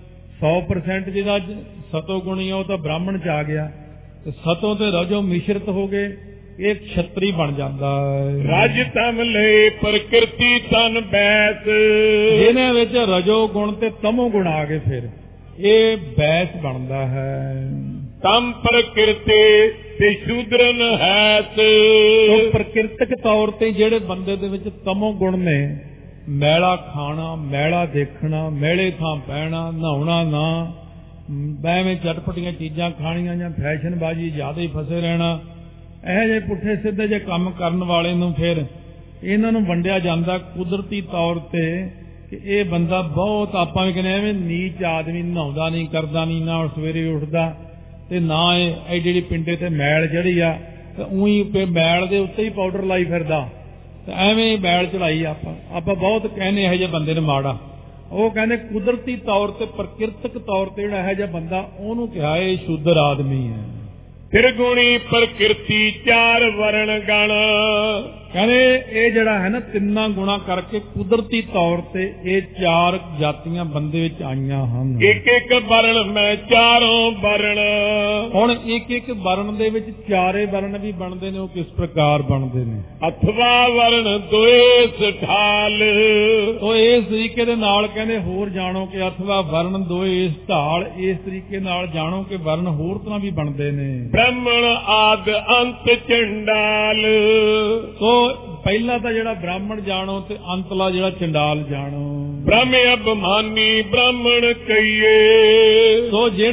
100% ਜਿਹਦਾ ਸਤੋ ਗੁਣੀ ਆ ਉਹ ਤਾਂ ਬ੍ਰਾਹਮਣ ਚ ਆ ਗਿਆ, ਤੇ ਸਤੋ ਤੇ ਰਜੋ ਮਿਸ਼ਰਤ ਹੋ ਗਏ, ਇਹ ਛਤਰੀ ਬਣ ਜਾਂਦਾ ਹੈ। ਰਜ ਤਮ ਲੈ ਪ੍ਰਕਿਰਤੀ ਤਨ ਬੈਸ। ਜਿਹਨਾਂ ਵਿੱਚ ਰਜੋ ਗੁਣ ਤੇ ਤਮੋ ਗੁਣ ਆ ਗਏ, ਫਿਰ ਇਹ ਬੈਸ ਬਣਦਾ ਹੈ। ਤਮ ਪ੍ਰਕਿਰਤੀ ਤੇ ਸ਼ੂਦਰਨ ਹੈ। ਤੋ ਪ੍ਰਕਿਰਤਕ ਤੌਰ ਤੇ ਜਿਹੜੇ ਬੰਦੇ ਦੇ ਵਿੱਚ ਤਮੋ ਗੁਣ ਨੇ, ਮੈਲਾ ਖਾਣਾ, ਮੈਲਾ ਦੇਖਣਾ, ਮੈਲੇ ਥਾਂ ਪੈਣਾ, ਨਹਾਉਣਾ ਨਾ, ਐਵੇਂ ਚਟਪਟੀਆਂ ਚੀਜ਼ਾਂ ਖਾਣੀਆਂ, ਜਾਂ ਫੈਸ਼ਨਬਾਜ਼ੀ ਜ਼ਿਆਦਾ ਹੀ ਫਸੇ ਰਹਿਣਾ, ਇਹੋ ਜਿਹੇ ਪੁੱਠੇ ਸਿੱਧੇ ਜਿਹੇ ਕੰਮ ਕਰਨ ਵਾਲੇ ਨੂੰ ਫਿਰ ਇਹਨਾਂ ਨੂੰ ਵੰਡਿਆ ਜਾਂਦਾ ਕੁਦਰਤੀ ਤੌਰ ਤੇ ਕਿ ਇਹ ਬੰਦਾ ਬਹੁਤ, ਆਪਾਂ ਵੀ ਕਹਿੰਦੇ ਐਵੇਂ ਨੀਚ ਆਦਮੀ, ਨਹਾਉਂਦਾ ਨਹੀਂ, ਕਰਦਾ ਨਹੀਂ, ਨਾ ਸਵੇਰੇ ਉੱਠਦਾ, ਤੇ ਨਾ ਇਹ ਜਿਹੜੀ ਪਿੰਡੇ ਤੇ ਮੈਲ ਜਿਹੜੀ ਆ, ਤੇ ਉਹੀ ਮੈਲ ਦੇ ਉੱਤੇ ਹੀ ਪਾਊਡਰ ਲਾਈ ਫਿਰਦਾ, ਤੇ ਐਵੇਂ ਮੈਲ ਚੜਾਈ। ਆਪਾਂ ਬਹੁਤ ਕਹਿੰਦੇ ਇਹੋ ਜਿਹੇ ਬੰਦੇ ਨੇ ਮਾੜਾ। ਉਹ ਕਹਿੰਦੇ ਕੁਦਰਤੀ ਤੌਰ ਤੇ, ਪ੍ਰਕਿਰਤਕ ਤੌਰ ਤੇ ਜਿਹੜਾ ਇਹੋ ਜਿਹਾ ਬੰਦਾ, ਉਹਨੂੰ ਕਿਹਾ ਇਹ ਸ਼ੂਦਰ ਆਦਮੀ ਹੈ। ਤ੍ਰਿਗੁਣੀ ਪ੍ਰਕਿਰਤੀ ਚਾਰ ਵਰਣ ਗਣ। ਕਹਿੰਦੇ ਇਹ ਜਿਹੜਾ ਹੈ ਨਾ, ਤਿੰਨਾਂ ਗੁਣਾ ਕਰਕੇ ਕੁਦਰਤੀ ਤੌਰ ਤੇ ਇਹ 4 ਜਾਤੀਆਂ ਬੰਦੇ ਵਿੱਚ ਆਈਆਂ ਹਨ। ਇੱਕ ਇੱਕ ਵਰਣ ਮੈਂ ਚਾਰੋਂ ਵਰਣ। ਹੁਣ ਇੱਕ ਇੱਕ ਵਰਣ ਦੇ ਵਿੱਚ 4 ਵਰਣ ਵੀ ਬਣਦੇ ਨੇ। ਉਹ ਕਿਸ ਪ੍ਰਕਾਰ ਬਣਦੇ ਨੇ? ਅਥਵਾ ਵਰਣ ਦੋਏ ਸਠਾਲ। ਉਹ ਇਸ ਤਰੀਕੇ ਦੇ ਨਾਲ ਕਹਿੰਦੇ ਹੋਰ ਜਾਣੋ ਕਿ ਅਥਵਾ ਵਰਣ ਦੋਏ ਇਸ ਢਾਲ, ਇਸ ਤਰੀਕੇ ਨਾਲ ਜਾਣੋ ਕਿ ਵਰਣ ਹੋਰ ਤਰ੍ਹਾਂ ਵੀ ਬਣਦੇ ਨੇ। ਬ੍ਰਾਹਮਣ ਆਦ ਅੰਤ ਚੰਡਾਲ। ਸੋ ਪਹਿਲਾ ਤਾਂ ਜਿਹੜਾ ਬ੍ਰਾਹਮਣ ਜਾਣੋ, ਤੇ ਅੰਤਲਾ ਜਿਹੜਾ ਚੰਡਾਲ ਜਾਣੋ। ਬ੍ਰਹਮ ਅਭਿਮਾਨੀ ਬ੍ਰਾਹਮਣ ਕਹੀਏ। ਸੋ